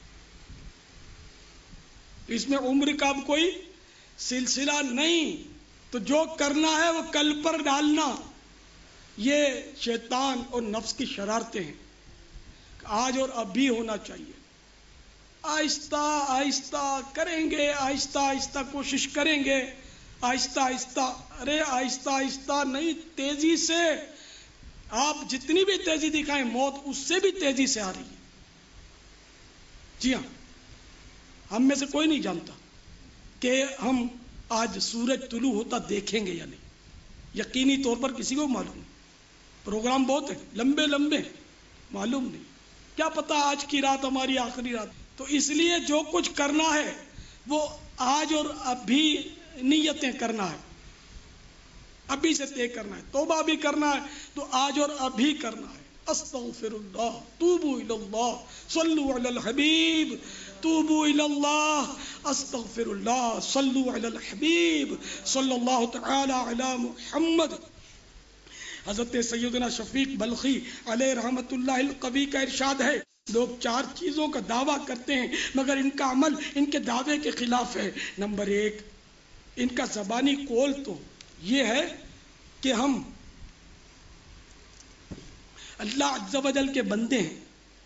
اس میں عمر کا اب کوئی سلسلہ نہیں، تو جو کرنا ہے وہ کل پر ڈالنا۔ یہ شیطان اور نفس کی شرارتیں ہیں، آج اور اب بھی ہونا چاہیے۔ آہستہ آہستہ کریں گے، آہستہ آہستہ کوشش کریں گے، آہستہ آہستہ، ارے آہستہ آہستہ نہیں، تیزی سے۔ آپ جتنی بھی تیزی دکھائیں موت اس سے بھی تیزی سے آ رہی ہے۔ جی ہاں، ہم میں سے کوئی نہیں جانتا کہ ہم آج سورج طلوع ہوتا دیکھیں گے یا نہیں، یقینی طور پر کسی کو معلوم نہیں۔ پروگرام بہت ہے، لمبے لمبے، معلوم نہیں، کیا پتا آج کی رات ہماری آخری رات۔ تو اس لیے جو کچھ کرنا ہے وہ آج اور ابھی نیتیں کرنا ہے، ابھی سے طے کرنا ہے، توبہ بھی کرنا ہے تو آج اور ابھی کرنا ہے۔ استغفر اللہ، توبوا الی اللہ، صلوا علی الحبیب، توبوا الی اللہ، استغفر اللہ، صلوا علی الحبیب صلی اللہ تعالی علی محمد۔ حضرت سیدنا شفیق بلخی علیہ رحمت اللہ القوی کا ارشاد ہے، لوگ چار چیزوں کا دعویٰ کرتے ہیں مگر ان کا عمل ان کے دعوے کے خلاف ہے۔ نمبر ایک، ان کا زبانی قول تو یہ ہے کہ ہم اللہ عز و جل کے بندے ہیں،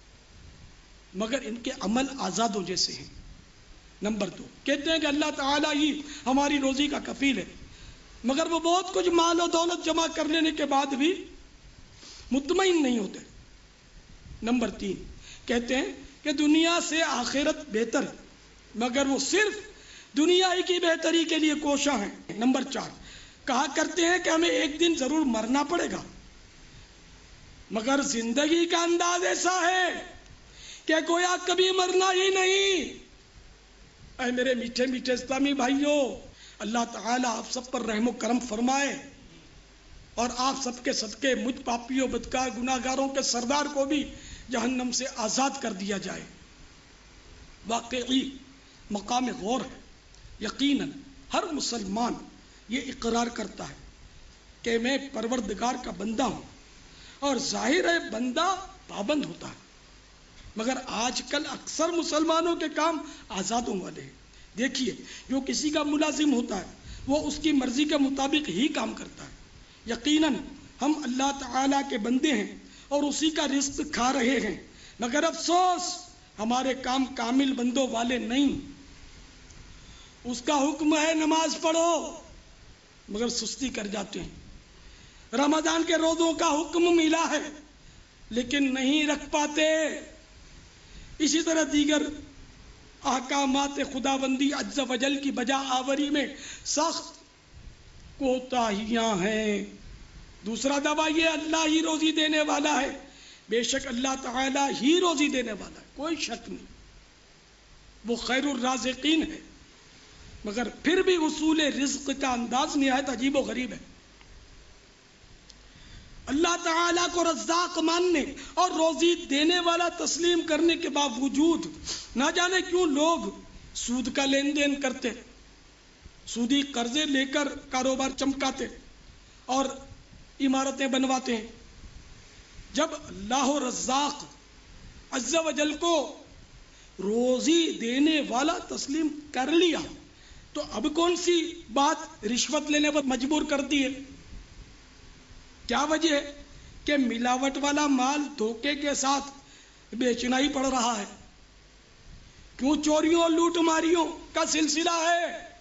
مگر ان کے عمل آزادوں جیسے ہیں۔ نمبر دو، کہتے ہیں کہ اللہ تعالیٰ ہی ہماری روزی کا کفیل ہے، مگر وہ بہت کچھ مال و دولت جمع کر لینے کے بعد بھی مطمئن نہیں ہوتے۔ نمبر تین، کہتے ہیں کہ دنیا سے آخرت بہتر ہے، مگر وہ صرف دنیا ہی کی بہتری کے لیے کوشاں ہیں۔ نمبر چار، کہا کرتے ہیں کہ ہمیں ایک دن ضرور مرنا پڑے گا، مگر زندگی کا انداز ایسا ہے کہ گویا کبھی مرنا ہی نہیں۔ اے میرے میٹھے میٹھے اسلامی بھائیوں، اللہ تعالیٰ آپ سب پر رحم و کرم فرمائے اور آپ سب کے صدقے مجھ پاپیوں بدکار گناہ گاروں کے سردار کو بھی جہنم سے آزاد کر دیا جائے۔ واقعی مقام غور ہے۔ یقیناً ہر مسلمان یہ اقرار کرتا ہے کہ میں پروردگار کا بندہ ہوں، اور ظاہر ہے بندہ پابند ہوتا ہے، مگر آج کل اکثر مسلمانوں کے کام آزادوں والے ہیں۔ دیکھیے، جو کسی کا ملازم ہوتا ہے وہ اس کی مرضی کے مطابق ہی کام کرتا ہے۔ یقیناً ہم اللہ تعالیٰ کے بندے ہیں اور اسی کا رزق کھا رہے ہیں، مگر افسوس ہمارے کام کامل بندوں والے نہیں۔ اس کا حکم ہے نماز پڑھو، مگر سستی کر جاتے ہیں۔ رمضان کے روزوں کا حکم ملا ہے لیکن نہیں رکھ پاتے۔ اسی طرح دیگر احکامات خداوندی عز و جل کی بجا آوری میں سخت کوتاہیاں ہیں۔ دوسرا دعویٰ یہ اللہ ہی روزی دینے والا ہے، بے شک اللہ تعالیٰ ہی روزی دینے والا ہے، کوئی شک نہیں، وہ خیر الرازقین ہے، مگر پھر بھی اصول رزق کا انداز نہایت عجیب و غریب ہے۔ اللہ تعالیٰ کو رزاق ماننے اور روزی دینے والا تسلیم کرنے کے باوجود نہ جانے کیوں لوگ سود کا لین دین کرتے، سودی قرضے لے کر کاروبار چمکاتے اور عمارتیں بنواتے ہیں۔ جب اللہ رزاق عز و جل کو روزی دینے والا تسلیم کر لیا تو اب کون سی بات رشوت لینے پر مجبور کرتی ہے؟ کیا وجہ ہے کہ ملاوٹ والا مال دھوکے کے ساتھ بیچنا ہی پڑ رہا ہے؟ کیوں چوریوں اور لوٹ ماریوں کا سلسلہ ہے؟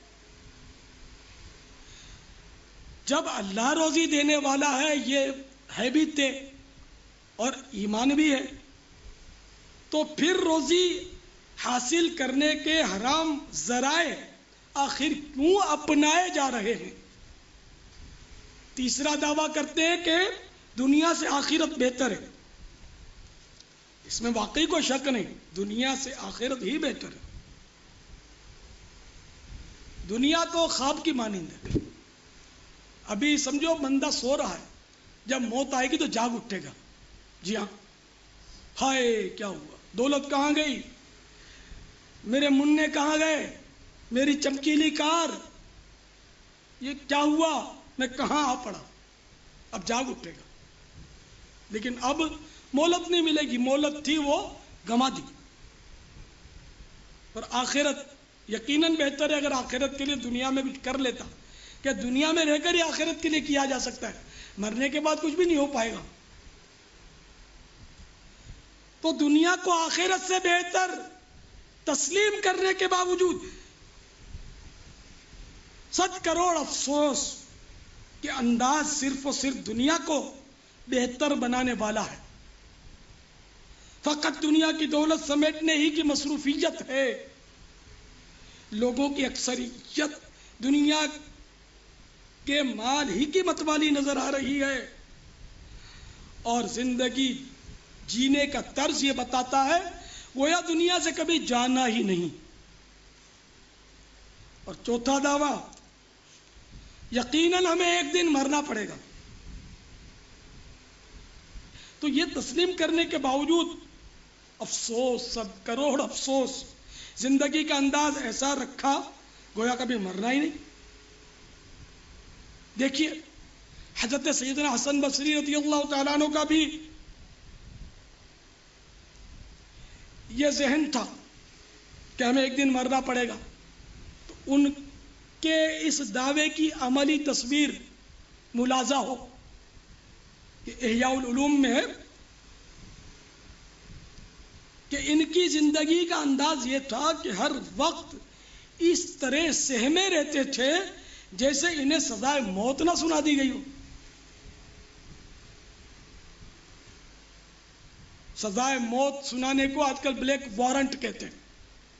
جب اللہ روزی دینے والا ہے، یہ ہے بھی تے اور ایمان بھی ہے، تو پھر روزی حاصل کرنے کے حرام ذرائع آخر کیوں اپنائے جا رہے ہیں؟ تیسرا دعویٰ کرتے ہیں کہ دنیا سے آخرت بہتر ہے۔ اس میں واقعی کوئی شک نہیں، دنیا سے آخرت ہی بہتر ہے۔ دنیا تو خواب کی مانند ہے۔ ابھی سمجھو بندہ سو رہا ہے، جب موت آئے گی تو جاگ اٹھے گا، جی ہاں، ہائے کیا ہوا، دولت کہاں گئی، میرے منع کہاں گئے، میری چمکیلی کار، یہ کیا ہوا، میں کہاں آ پڑا، اب جاگ اٹھے گا۔ لیکن اب مہلت نہیں ملے گی، مہلت تھی وہ گما دی۔ اور آخرت یقیناً بہتر ہے، اگر آخرت کے لیے دنیا میں بھی کر لیتا، کہ دنیا میں رہ کر ہی آخرت کے لیے کیا جا سکتا ہے، مرنے کے بعد کچھ بھی نہیں ہو پائے گا۔ تو دنیا کو آخرت سے بہتر تسلیم کرنے کے باوجود صد کروڑ افسوس کہ انداز صرف اور صرف دنیا کو بہتر بنانے والا ہے۔ فقط دنیا کی دولت سمیٹنے ہی کی مصروفیت ہے۔ لوگوں کی اکثریت دنیا کے مال ہی کی متوالی نظر آ رہی ہے، اور زندگی جینے کا طرز یہ بتاتا ہے گویا دنیا سے کبھی جانا ہی نہیں۔ اور چوتھا دعویٰ، یقیناً ہمیں ایک دن مرنا پڑے گا۔ تو یہ تسلیم کرنے کے باوجود افسوس، صد کروڑ افسوس، زندگی کا انداز ایسا رکھا گویا کبھی مرنا ہی نہیں۔ دیکھیے حضرت سیدنا حسن بصری رضی اللہ تعالیٰ عنہ کا بھی یہ ذہن تھا کہ ہمیں ایک دن مرنا پڑے گا، تو ان کے اس دعوے کی عملی تصویر ملاحظہ ہو کہ احیاء العلوم میں ہے کہ ان کی زندگی کا انداز یہ تھا کہ ہر وقت اس طرح سہمے رہتے تھے جیسے انہیں سزائے موت نہ سنا دی گئی ہو۔ سزائے موت سنانے کو آج کل بلیک وارنٹ کہتے ہیں،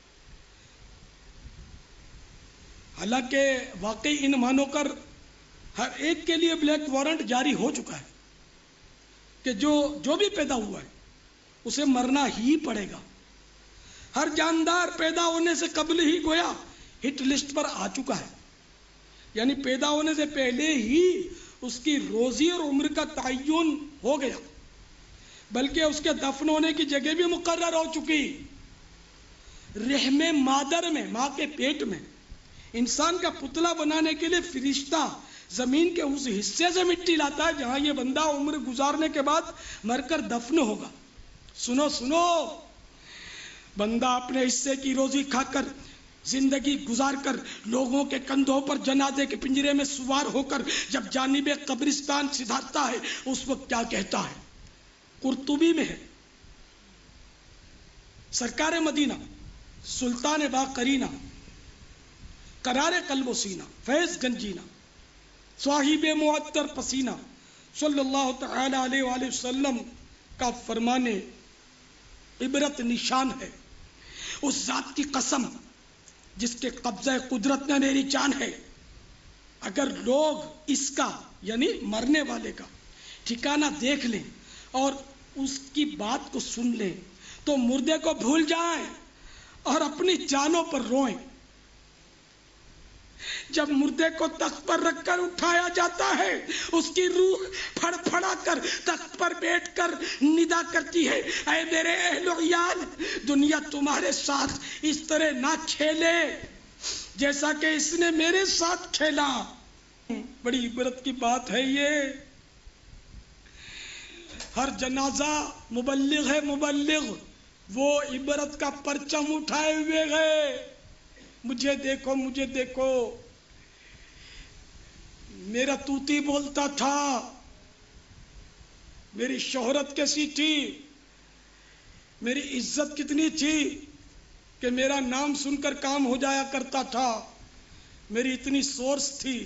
حالانکہ واقعی ان مانو کر ہر ایک کے لیے بلیک وارنٹ جاری ہو چکا ہے کہ جو جو بھی پیدا ہوا ہے اسے مرنا ہی پڑے گا۔ ہر جاندار پیدا ہونے سے قبل ہی گویا ہٹ لسٹ پر آ چکا ہے، یعنی پیدا ہونے سے پہلے ہی اس کی روزی اور عمر کا تعین ہو گیا، بلکہ اس کے دفن ہونے کی جگہ بھی مقرر ہو چکی۔ رحم مادر میں، ماں کے پیٹ میں انسان کا پتلا بنانے کے لیے فرشتہ زمین کے اس حصے سے مٹی لاتا ہے جہاں یہ بندہ عمر گزارنے کے بعد مر کر دفن ہوگا۔ سنو سنو، بندہ اپنے حصے کی روزی کھا کر، زندگی گزار کر، لوگوں کے کندھوں پر جنازے کے پنجرے میں سوار ہو کر جب جانب قبرستان سدھارتا ہے، اس وقت کیا کہتا ہے؟ قرطبی میں ہے، سرکار مدینہ، سلطان باقرینہ، قرار قلب و سینہ، فیض گنجینہ، صاحب معطر پسینہ، صلی اللہ تعالی علیہ وآلہ وسلم کا فرمانے عبرت نشان ہے، اس ذات کی قسم جس کے قبضہ قدرت میں میری جان ہے، اگر لوگ اس کا یعنی مرنے والے کا ٹھکانہ دیکھ لیں اور اس کی بات کو سن لیں تو مردے کو بھول جائیں اور اپنی جانوں پر روئیں۔ جب مردے کو تخت پر رکھ کر اٹھایا جاتا ہے، اس کی روح پھڑ پھڑا کر تخت پر بیٹھ کر ندا کرتی ہے، اے میرے اہل و عیال، دنیا تمہارے ساتھ اس طرح نہ کھیلے جیسا کہ اس نے میرے ساتھ کھیلا۔ بڑی عبرت کی بات ہے یہ۔ ہر جنازہ مبلغ ہے، مبلغ وہ عبرت کا پرچم اٹھائے ہوئے ہے۔ مجھے دیکھو، مجھے دیکھو، میرا طوطی بولتا تھا، میری شہرت کیسی تھی، میری عزت کتنی تھی کہ میرا نام سن کر کام ہو جایا کرتا تھا، میری اتنی سورس تھی،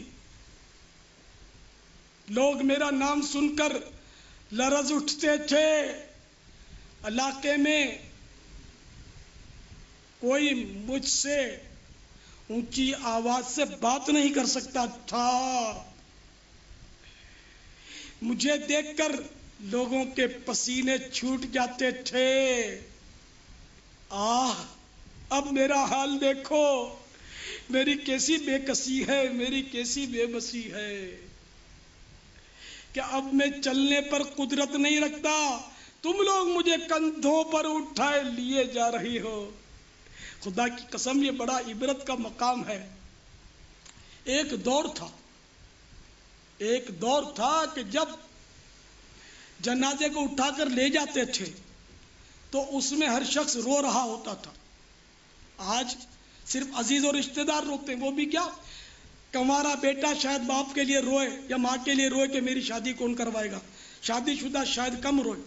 لوگ میرا نام سن کر لرز اٹھتے تھے، علاقے میں کوئی مجھ سے اونچی آواز سے بات نہیں کر سکتا تھا، مجھے دیکھ کر لوگوں کے پسینے چھوٹ جاتے تھے۔ آہ، اب میرا حال دیکھو، میری کیسی بے کسی ہے، میری کیسی بے بسی ہے کہ اب میں چلنے پر قدرت نہیں رکھتا، تم لوگ مجھے کندھوں پر اٹھائے لیے جا رہی ہو۔ خدا کی قسم یہ بڑا عبرت کا مقام ہے۔ ایک دور تھا ایک دور تھا کہ جب جنازے کو اٹھا کر لے جاتے تھے تو اس میں ہر شخص رو رہا ہوتا تھا۔ آج صرف عزیز اور رشتہ دار روتے ہیں، وہ بھی کیا، کمارا بیٹا شاید باپ کے لیے روئے یا ماں کے لیے روئے کہ میری شادی کون کروائے گا، شادی شدہ شاید کم روئے۔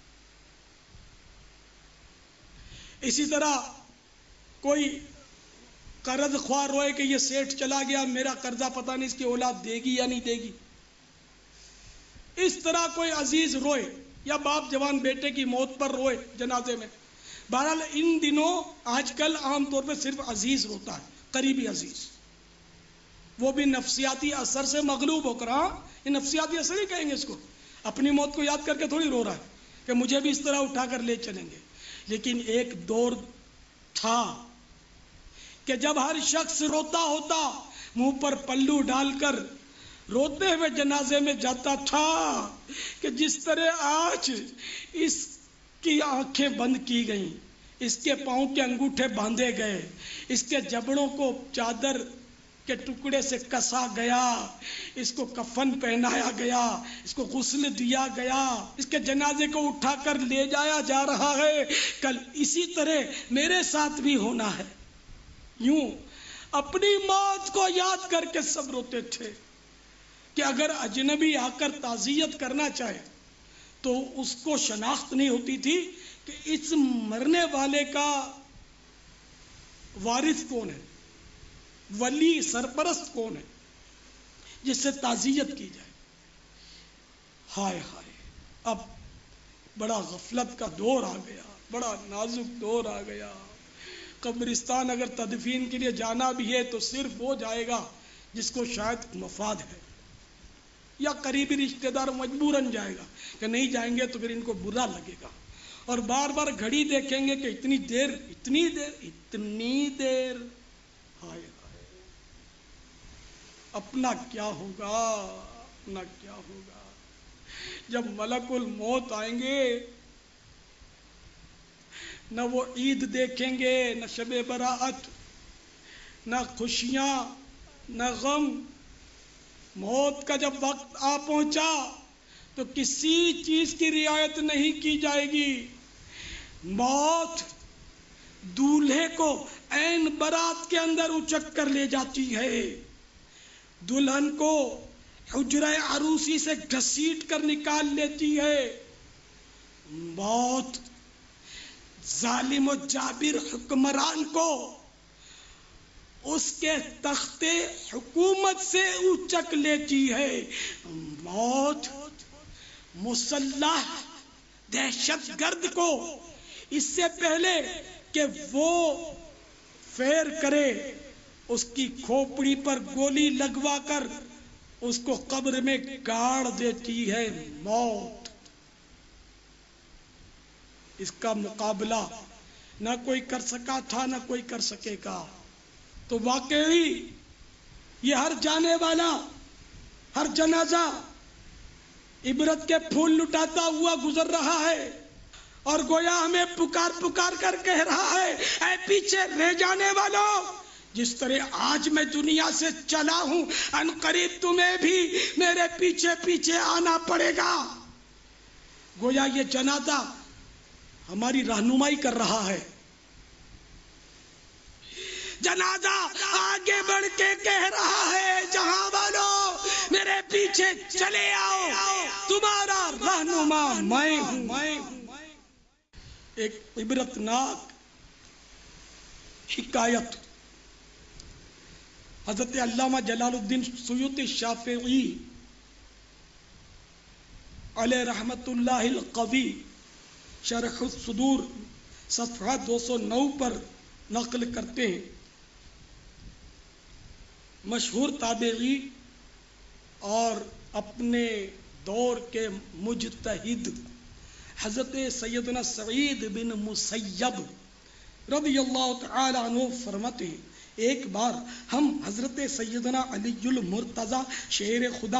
اسی طرح کوئی قرض خواہ روئے کہ یہ سیٹھ چلا گیا، میرا قرضہ پتہ نہیں اس کی اولاد دے گی یا نہیں دے گی۔ اس طرح کوئی عزیز روئے یا باپ جوان بیٹے کی موت پر روئے جنازے میں۔ بہرحال ان دنوں آج کل عام طور پہ صرف عزیز روتا ہے، قریبی عزیز، وہ بھی نفسیاتی اثر سے مغلوب ہو کر۔ ہاں، یہ نفسیاتی اثر ہی کہیں گے اس کو، اپنی موت کو یاد کر کے تھوڑی رو رہا ہے کہ مجھے بھی اس طرح اٹھا کر لے چلیں گے۔ لیکن ایک دور تھا کہ جب ہر شخص روتا ہوتا منہ پر پلو ڈال کر روتے ہوئے جنازے میں جاتا تھا کہ جس طرح آج اس کی آنکھیں بند کی گئیں، اس کے پاؤں کے انگوٹھے باندھے گئے، اس کے جبڑوں کو چادر کے ٹکڑے سے کسا گیا، اس کو کفن پہنایا گیا، اس کو غسل دیا گیا، اس کے جنازے کو اٹھا کر لے جایا جا رہا ہے، کل اسی طرح میرے ساتھ بھی ہونا ہے۔ یوں اپنی موت کو یاد کر کے سب روتے تھے کہ اگر اجنبی آ کر تعزیت کرنا چاہے تو اس کو شناخت نہیں ہوتی تھی کہ اس مرنے والے کا وارث کون ہے، ولی سرپرست کون ہے جس سے تعزیت کی جائے۔ ہائے ہائے، اب بڑا غفلت کا دور آ گیا، بڑا نازک دور آ گیا۔ قبرستان اگر تدفین کے لیے جانا بھی ہے تو صرف وہ جائے گا جس کو شاید مفاد ہے، یا قریبی رشتہ دار مجبوراً جائے گا، کہ نہیں جائیں گے تو پھر ان کو برا لگے گا، اور بار بار گھڑی دیکھیں گے کہ اتنی دیر اتنی دیر اتنی دیر ہائے ہائے، اپنا کیا ہوگا، اپنا کیا ہوگا جب ملک الموت آئیں گے۔ نہ وہ عید دیکھیں گے، نہ شب براءت، نہ خوشیاں، نہ غم۔ موت کا جب وقت آ پہنچا تو کسی چیز کی رعایت نہیں کی جائے گی۔ موت دولہے کو عین برات کے اندر اچک کر لے جاتی ہے، دلہن کو حجرہ عروسی سے گھسیٹ کر نکال لیتی ہے۔ موت ظالم و جابر حکمران کو اس کے تخت حکومت سے اچک لیتی ہے۔ موت مسلح دہشت گرد کو اس سے پہلے کہ وہ فیر کرے اس کی کھوپڑی پر گولی لگوا کر اس کو قبر میں گاڑ دیتی ہے۔ موت، اس کا مقابلہ نہ کوئی کر سکا تھا، نہ کوئی کر سکے گا۔ تو واقعی یہ ہر جانے والا، ہر جنازہ عبرت کے پھول لٹاتا ہوا گزر رہا ہے اور گویا ہمیں پکار پکار کر کہہ رہا ہے، اے پیچھے رہ جانے والوں، جس طرح آج میں دنیا سے چلا ہوں ان قریب تمہیں بھی میرے پیچھے پیچھے آنا پڑے گا۔ گویا یہ جنازہ ہماری رہنمائی کر رہا ہے۔ جنازہ آگے بڑھ کے کہہ رہا ہے، جہاں والوں میرے پیچھے چلے آؤ، تمہارا رہنما میں ہوں۔ ایک عبرتناک حکایت حضرت علامہ جلال الدین سیوطی شافعی علیہ رحمت اللہ القوی شرح الصدور صفحہ دو سو نو پر نقل کرتے ہیں۔ مشہور تابعی اور اپنے دور کے مجتہد حضرت سیدنا سعید بن مسیب رضی اللہ تعالی عنہ فرماتے ہیں، ایک بار ہم حضرت سیدنا علی المرتضی شیر خدا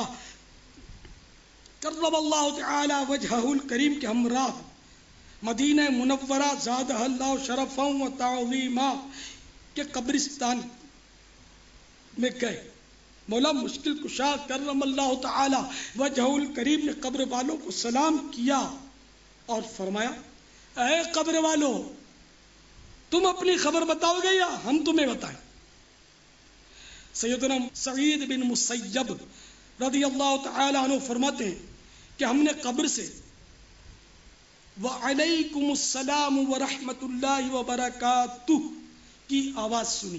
کرم اللہ تعالی وجہہ الکریم کے ہمراہ مدینہ منورہ زادہ اللہ شرفا و تعظیما کے قبرستان میں گئے۔ مولا مشکل کشا کرم اللہ تعالی وجہہ الکریم نے قبر والوں کو سلام کیا اور فرمایا، اے قبر والو، تم اپنی خبر بتاؤ گے یا ہم تمہیں بتائیں؟ سیدنا سعید بن مسیب رضی اللہ تعالی عنہ فرماتے ہیں کہ ہم نے قبر سے وعلیکم السلام ورحمۃ اللہ وبرکاتہ کی آواز سنی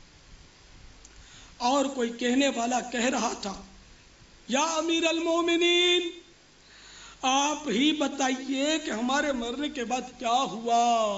اور کوئی کہنے والا کہہ رہا تھا، یا امیر المومنین، آپ ہی بتائیے کہ ہمارے مرنے کے بعد کیا ہوا؟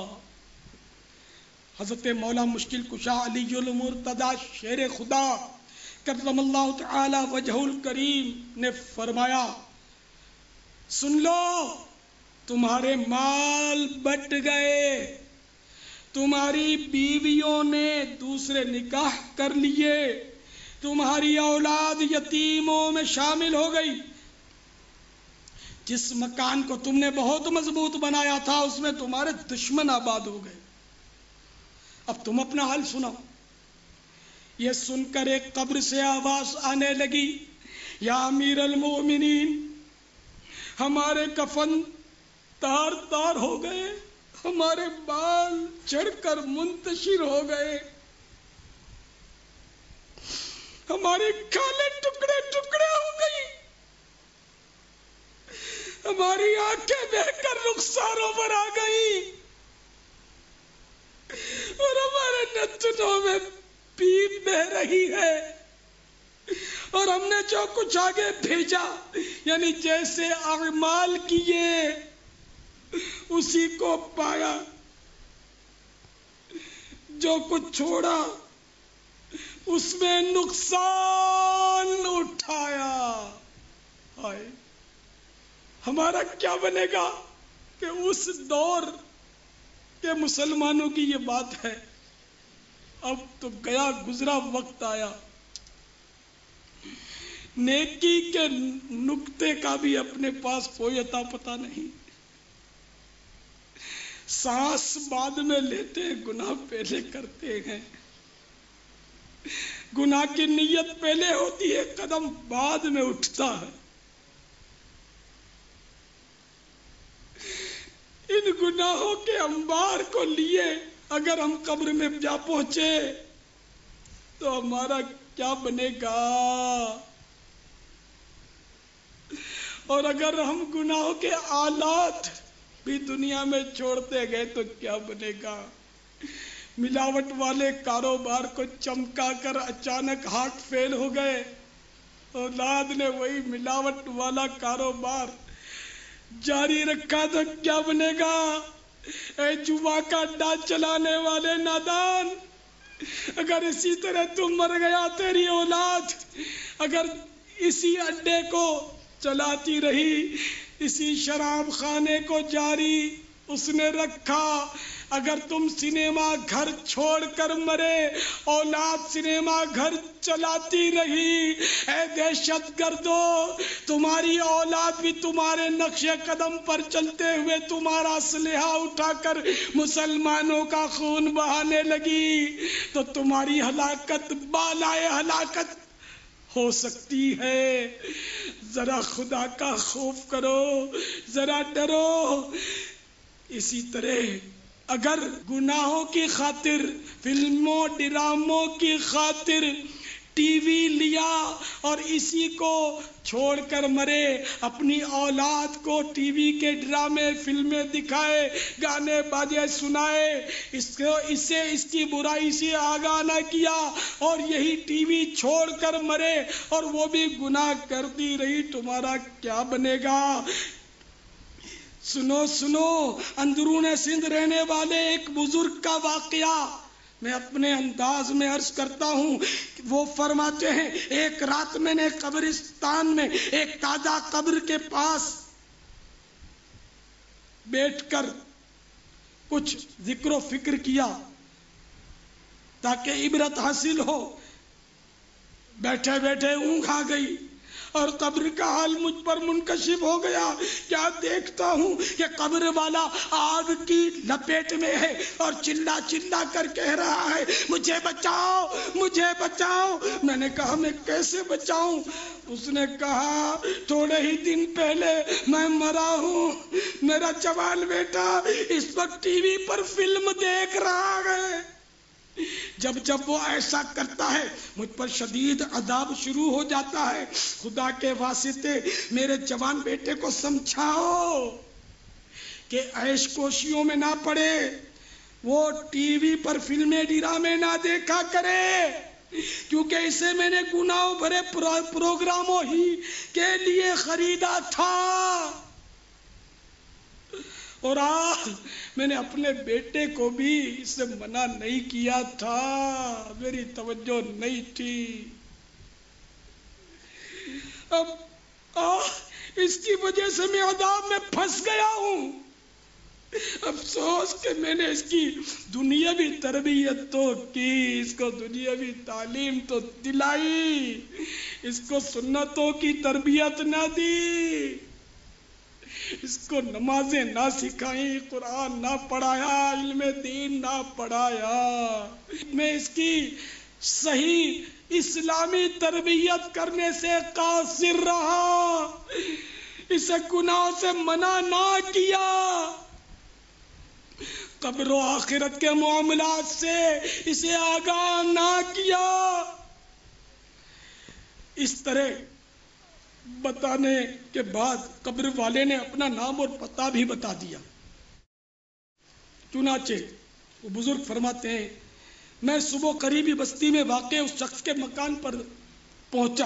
حضرت مولا مشکل کشا علی المرتضی شیر خدا کرم اللہ تعالی وجہ الکریم نے فرمایا، سن لو، تمہارے مال بٹ گئے، تمہاری بیویوں نے دوسرے نکاح کر لیے، تمہاری اولاد یتیموں میں شامل ہو گئی، جس مکان کو تم نے بہت مضبوط بنایا تھا اس میں تمہارے دشمن آباد ہو گئے، اب تم اپنا حال سناؤ۔ یہ سن کر ایک قبر سے آواز آنے لگی، یا امیر المومنین، ہمارے کفن تار تار ہو گئے، ہمارے بال جھڑ کر منتشر ہو گئے، ہماری کھالیں ٹکڑے ٹکڑے ہو گئی، ہماری آنکھیں بہ کر رخساروں پر آ گئی اور ہمارے نتنوں میں پیپ بہ رہی ہے، اور ہم نے جو کچھ آگے بھیجا یعنی جیسے اعمال کیے اسی کو پایا، جو کچھ چھوڑا اس میں نقصان اٹھایا۔ ہائے، ہمارا کیا بنے گا کہ اس دور کے مسلمانوں کی یہ بات ہے۔ اب تو گیا گزرا وقت آیا، نیکی کے نقطے کا بھی اپنے پاس کوئی عطا پتہ نہیں، سانس بعد میں لیتے ہیں، گناہ پہلے کرتے ہیں، گناہ کی نیت پہلے ہوتی ہے، قدم بعد میں اٹھتا ہے۔ ان گناہوں کے انبار کو لیے اگر ہم قبر میں جا پہنچے تو ہمارا کیا بنے گا، اور اگر ہم گناہوں کے آلات بھی دنیا میں چھوڑتے گئے تو کیا بنے گا۔ ملاوٹ والے کاروبار کو چمکا کر اچانک ہارٹ فیل ہو گئے، اولاد نے وہی ملاوٹ والا کاروبار جاری رکھا تو کیا بنے گا۔ اے جوا کا اڈا چلانے والے نادان، اگر اسی طرح تم مر گیا، تیری اولاد اگر اسی اڈے کو چلاتی رہی، اسی شراب خانے کو جاری اس نے رکھا. اگر تم سنیما گھر چھوڑ کر مرے، اولاد سنیما گھر چلاتی رہی. اے دہشت گردو، تمہاری اولاد بھی تمہارے نقش قدم پر چلتے ہوئے تمہارا اسلحہ اٹھا کر مسلمانوں کا خون بہانے لگی تو تمہاری ہلاکت بالائے ہلاکت ہو سکتی ہے. ذرا خدا کا خوف کرو، ذرا ڈرو. اسی طرح اگر گناہوں کی خاطر، فلموں ڈراموں کی خاطر ٹی وی لیا اور اسی کو چھوڑ کر مرے، اپنی اولاد کو ٹی وی کے ڈرامے فلمیں دکھائے، گانے باجے سنائے، اس کو اسے اس کی برائی سے آگاہ نہ کیا اور یہی ٹی وی چھوڑ کر مرے اور وہ بھی گناہ کرتی رہی، تمہارا کیا بنے گا؟ سنو سنو اندرون سندھ رہنے والے ایک بزرگ کا واقعہ میں اپنے انداز میں عرض کرتا ہوں. وہ فرماتے ہیں ایک رات میں نے قبرستان میں ایک تازہ قبر کے پاس بیٹھ کر کچھ ذکر و فکر کیا تاکہ عبرت حاصل ہو. بیٹھے بیٹھے اونگ آ گئی اور قبر کا حال مجھ پر منکشف ہو گیا. کیا دیکھتا ہوں کہ قبر والا آگ کی لپیٹ میں ہے اور چلا چلا کر کہہ رہا ہے مجھے بچاؤ مجھے بچاؤ. میں نے کہا میں کیسے بچاؤں؟ اس نے کہا تھوڑے ہی دن پہلے میں مرا ہوں، میرا جوان بیٹا اس وقت ٹی وی پر فلم دیکھ رہا ہے. جب جب وہ ایسا کرتا ہے مجھ پر شدید عذاب شروع ہو جاتا ہے. خدا کے واسطے میرے جوان بیٹے کو سمجھاؤ کہ عیش کوشیوں میں نہ پڑے، وہ ٹی وی پر فلمیں ڈرامے نہ دیکھا کرے، کیونکہ اسے میں نے گناہوں بھرے پروگراموں ہی کے لیے خریدا تھا. اور آج میں نے اپنے بیٹے کو بھی اس سے منع نہیں کیا تھا، میری توجہ نہیں تھی. اب آہ اس کی وجہ سے میں عذاب میں پھنس گیا ہوں. افسوس کہ میں نے اس کی دنیاوی تربیت تو کی، اس کو دنیاوی تعلیم تو دلائی، اس کو سنتوں کی تربیت نہ دی، اس کو نمازیں نہ سکھائیں، قرآن نہ پڑھایا، علم دین نہ پڑھایا. میں اس کی صحیح اسلامی تربیت کرنے سے قاصر رہا، اسے گناہ سے منع نہ کیا، قبر و آخرت کے معاملات سے اسے آگاہ نہ کیا. اس طرح بتانے کے بعد قبر والے نے اپنا نام اور پتہ بھی بتا دیا. چنانچہ وہ بزرگ فرماتے ہیں میں صبح قریبی بستی میں واقع اس شخص کے مکان پر پہنچا.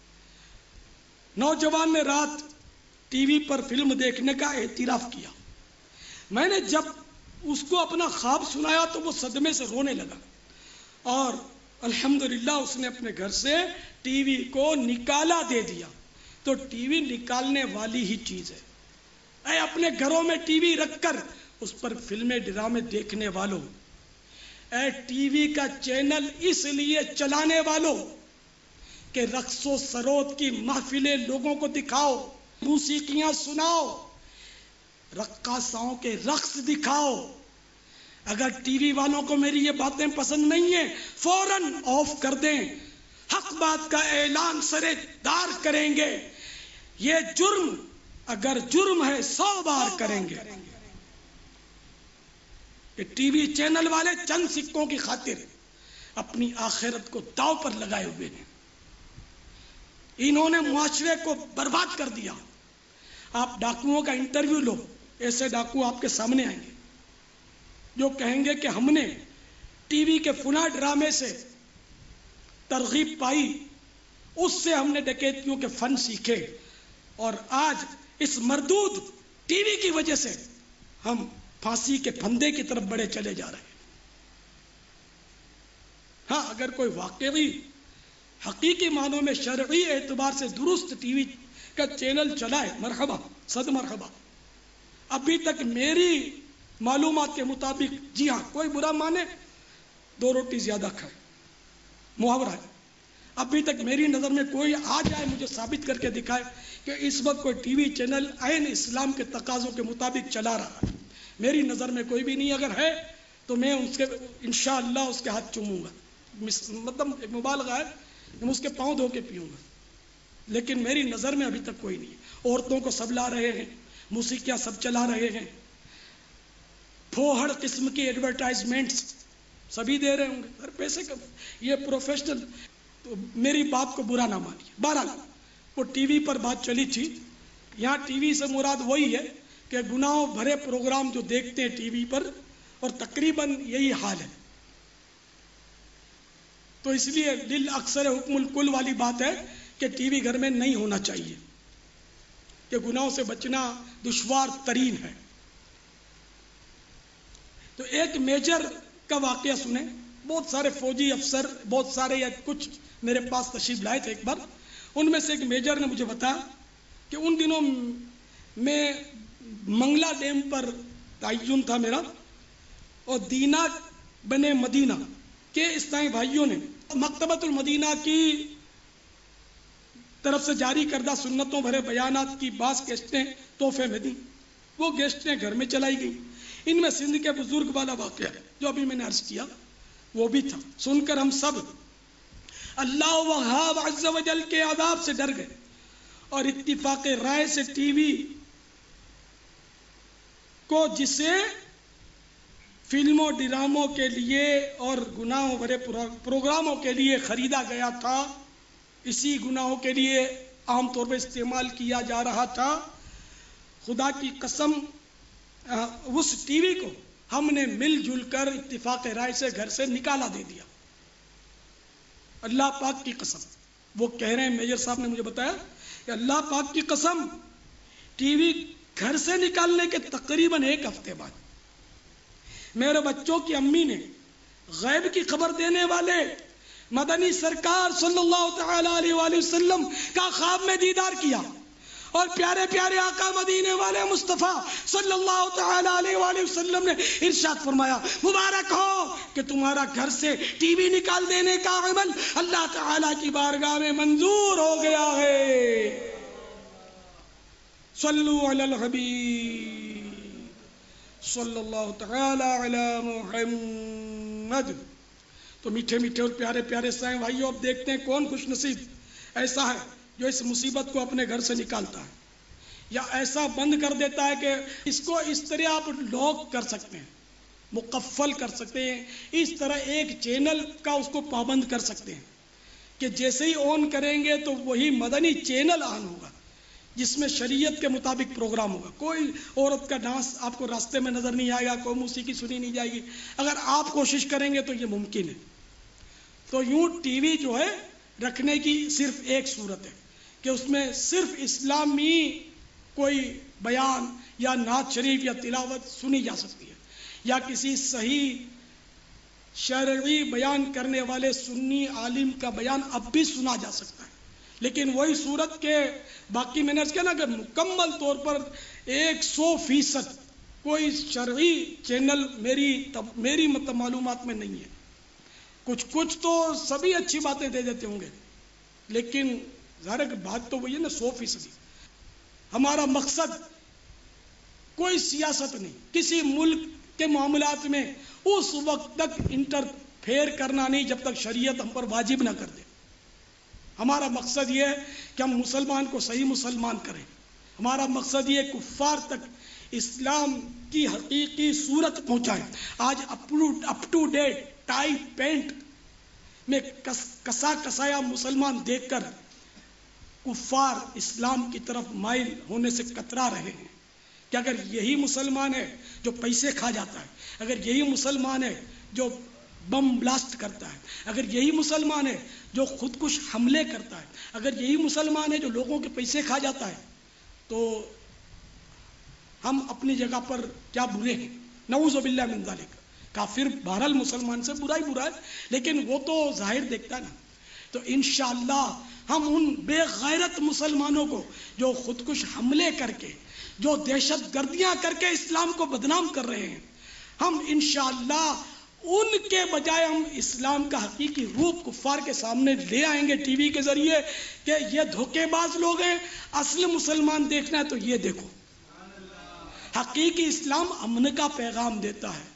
نوجوان نے رات ٹی وی پر فلم دیکھنے کا اعتراف کیا. میں نے جب اس کو اپنا خواب سنایا تو وہ صدمے سے رونے لگا اور الحمدللہ اس نے اپنے گھر سے ٹی وی کو نکالا دے دیا. تو ٹی وی نکالنے والی ہی چیز ہے. اے اپنے گھروں میں ٹی وی رکھ کر اس پر فلمیں ڈرامے دیکھنے والوں، اے ٹی وی کا چینل اس لیے چلانے والوں کہ رقص و سرود کی محفلیں لوگوں کو دکھاؤ، موسیقیاں سناؤ، رقاصاؤں کے رقص دکھاؤ. اگر ٹی وی والوں کو میری یہ باتیں پسند نہیں ہیں فوراً آف کر دیں، حق بات کا اعلان سرے دار کریں گے. یہ جرم اگر جرم ہے سو بار کریں گے. کہ ٹی وی چینل والے چند سکوں کی خاطر اپنی آخرت کو داؤ پر لگائے ہوئے ہیں. انہوں نے معاشرے کو برباد کر دیا. آپ ڈاکوؤں کا انٹرویو لو، ایسے ڈاکو آپ کے سامنے آئیں گے جو کہیں گے کہ ہم نے ٹی وی کے فلاں ڈرامے سے ترغیب پائی، اس سے ہم نے ڈکیتیوں کے فن سیکھے اور آج اس مردود ٹی وی کی وجہ سے ہم پھانسی کے پھندے کی طرف بڑے چلے جا رہے ہیں. ہاں اگر کوئی واقعی حقیقی معنوں میں شرعی اعتبار سے درست ٹی وی کا چینل چلائے مرحبا صد مرحبا. ابھی تک میری معلومات کے مطابق جی ہاں کوئی برا مانے دو روٹی زیادہ کھائے، محاورہ ہے۔ ابھی تک میری نظر میں کوئی آ جائے مجھے ثابت کر کے دکھائے کہ اس وقت کوئی ٹی وی چینل عین اسلام کے تقاضوں کے مطابق چلا رہا ہے، میری نظر میں کوئی بھی نہیں۔ اگر ہے تو میں اس کے انشاءاللہ اس کے ہاتھ چوموں گا، مطلب ایک مبالغہ ہے، میں اس کے پاؤں دھو کے پیوں گا، لیکن میری نظر میں ابھی تک کوئی نہیں ہے۔ عورتوں کو سب لا رہے ہیں، موسیقیاں سب چلا رہے ہیں، پھوہڑ قسم کی ایڈورٹائزمنٹس سبھی دے رہے ہوں گے، ہر پیسے کا یہ پروفیشنل۔ تو میری بات کو برا نہ مانیے۔ بہرحال وہ ٹی وی پر بات چلی تھی، یہاں ٹی وی سے مراد وہی ہے کہ گناہوں بھرے پروگرام جو دیکھتے ہیں ٹی وی پر، اور تقریباً یہی حال ہے۔ تو اس لیے للاکثر حکم الکل والی بات ہے کہ ٹی وی گھر میں نہیں ہونا چاہیے، کہ گناہوں سے بچنا دشوار ترین ہے۔ تو ایک میجر کا واقعہ سنیں، بہت سارے فوجی افسر، بہت سارے یا کچھ میرے پاس تشریف لائے تھے ایک بار، ان میں سے ایک میجر نے مجھے بتایا کہ ان دنوں میں منگلا ڈیم پر تعین تھا میرا، اور دینا بنے مدینہ کے اسلامی بھائیوں نے مکتبۃ المدینہ کی طرف سے جاری کردہ سنتوں بھرے بیانات کی بعض گیسٹیں تحفے میں دیں، وہ گیسٹیں گھر میں چلائی گئیں۔ ان میں سندھ کے بزرگ والا واقعہ جو ابھی میں نے عرض کیا وہ بھی تھا۔ سن کر ہم سب اللہ وہاب عز و جل کے عذاب سے ڈر گئے، اور اتفاق رائے سے ٹی وی کو جسے فلموں ڈراموں کے لیے اور گناہوں بھرے پروگراموں کے لیے خریدا گیا تھا، اسی گناہوں کے لیے عام طور پر استعمال کیا جا رہا تھا، خدا کی قسم اس ٹی وی کو ہم نے مل جل کر اتفاق رائے سے گھر سے نکالا دے دیا۔ اللہ پاک کی قسم، وہ کہہ رہے ہیں میجر صاحب نے مجھے بتایا کہ اللہ پاک کی قسم ٹی وی گھر سے نکالنے کے تقریباً ایک ہفتے بعد میرے بچوں کی امی نے غیب کی خبر دینے والے مدنی سرکار صلی اللہ تعالی علیہ وآلہ وسلم کا خواب میں دیدار کیا، اور پیارے پیارے آقا مدینے والے مصطفیٰ صلی اللہ تعالی علیہ وآلہ وسلم نے ارشاد فرمایا، مبارک ہو کہ تمہارا گھر سے ٹی وی نکال دینے کا عمل اللہ تعالی کی بارگاہ میں منظور ہو گیا ہے۔ صلو علی الحبیب صلی اللہ تعالی علی محمد۔ تو میٹھے میٹھے اور پیارے پیارے سائیں بھائیو، اب دیکھتے ہیں کون خوش نصیب ایسا ہے جو اس مصیبت کو اپنے گھر سے نکالتا ہے، یا ایسا بند کر دیتا ہے کہ اس کو اس طرح آپ لاک کر سکتے ہیں، مقفل کر سکتے ہیں، اس طرح ایک چینل کا اس کو پابند کر سکتے ہیں کہ جیسے ہی آن کریں گے تو وہی مدنی چینل آن ہوگا جس میں شریعت کے مطابق پروگرام ہوگا۔ کوئی عورت کا ڈانس آپ کو راستے میں نظر نہیں آئے گا، کوئی موسیقی سنی نہیں جائے گی، اگر آپ کوشش کریں گے تو یہ ممکن ہے۔ تو یوں ٹی وی جو ہے رکھنے کی صرف ایک صورت ہے کہ اس میں صرف اسلامی کوئی بیان یا نعت شریف یا تلاوت سنی جا سکتی ہے، یا کسی صحیح شرعی بیان کرنے والے سنی عالم کا بیان اب بھی سنا جا سکتا ہے، لیکن وہی صورت کے باقی میں نے اس کہا نا کہ مکمل طور پر ایک سو فیصد کوئی شرعی چینل میری میری مطلب معلومات میں نہیں ہے۔ کچھ کچھ تو سبھی اچھی باتیں دے دیتے ہوں گے، لیکن ظاہر بات تو وہی ہے نا سو فیصدی۔ ہمارا مقصد کوئی سیاست نہیں، کسی ملک کے معاملات میں اس وقت تک انٹرفیئر کرنا نہیں جب تک شریعت ہم پر واجب نہ کر دے۔ ہمارا مقصد یہ ہے کہ ہم مسلمان کو صحیح مسلمان کریں، ہمارا مقصد یہ کفار تک اسلام کی حقیقی صورت پہنچائیں۔ آج up to date tie pant میں کسا کسایا مسلمان دیکھ کر کفار اسلام کی طرف مائل ہونے سے کترا رہے ہیں کہ اگر یہی مسلمان ہے جو پیسے کھا جاتا ہے، اگر یہی مسلمان ہے جو بم بلاسٹ کرتا ہے، اگر یہی مسلمان ہے جو خودکش حملے کرتا ہے، اگر یہی مسلمان ہے جو لوگوں کے پیسے کھا جاتا ہے، تو ہم اپنی جگہ پر کیا برے ہیں، نعوذ باللہ من ذالک۔ کافر بہرحال مسلمان سے برا ہی برا ہے، لیکن وہ تو ظاہر دیکھتا ہے نا۔ تو انشاءاللہ ہم ان بے غیرت مسلمانوں کو جو خودکش حملے کر کے، جو دہشت گردیاں کر کے اسلام کو بدنام کر رہے ہیں، ہم انشاءاللہ ان کے بجائے ہم اسلام کا حقیقی روپ کفار کے سامنے لے آئیں گے ٹی وی کے ذریعے کہ یہ دھوکے باز لوگ ہیں، اصل مسلمان دیکھنا ہے تو یہ دیکھو. حقیقی اسلام امن کا پیغام دیتا ہے.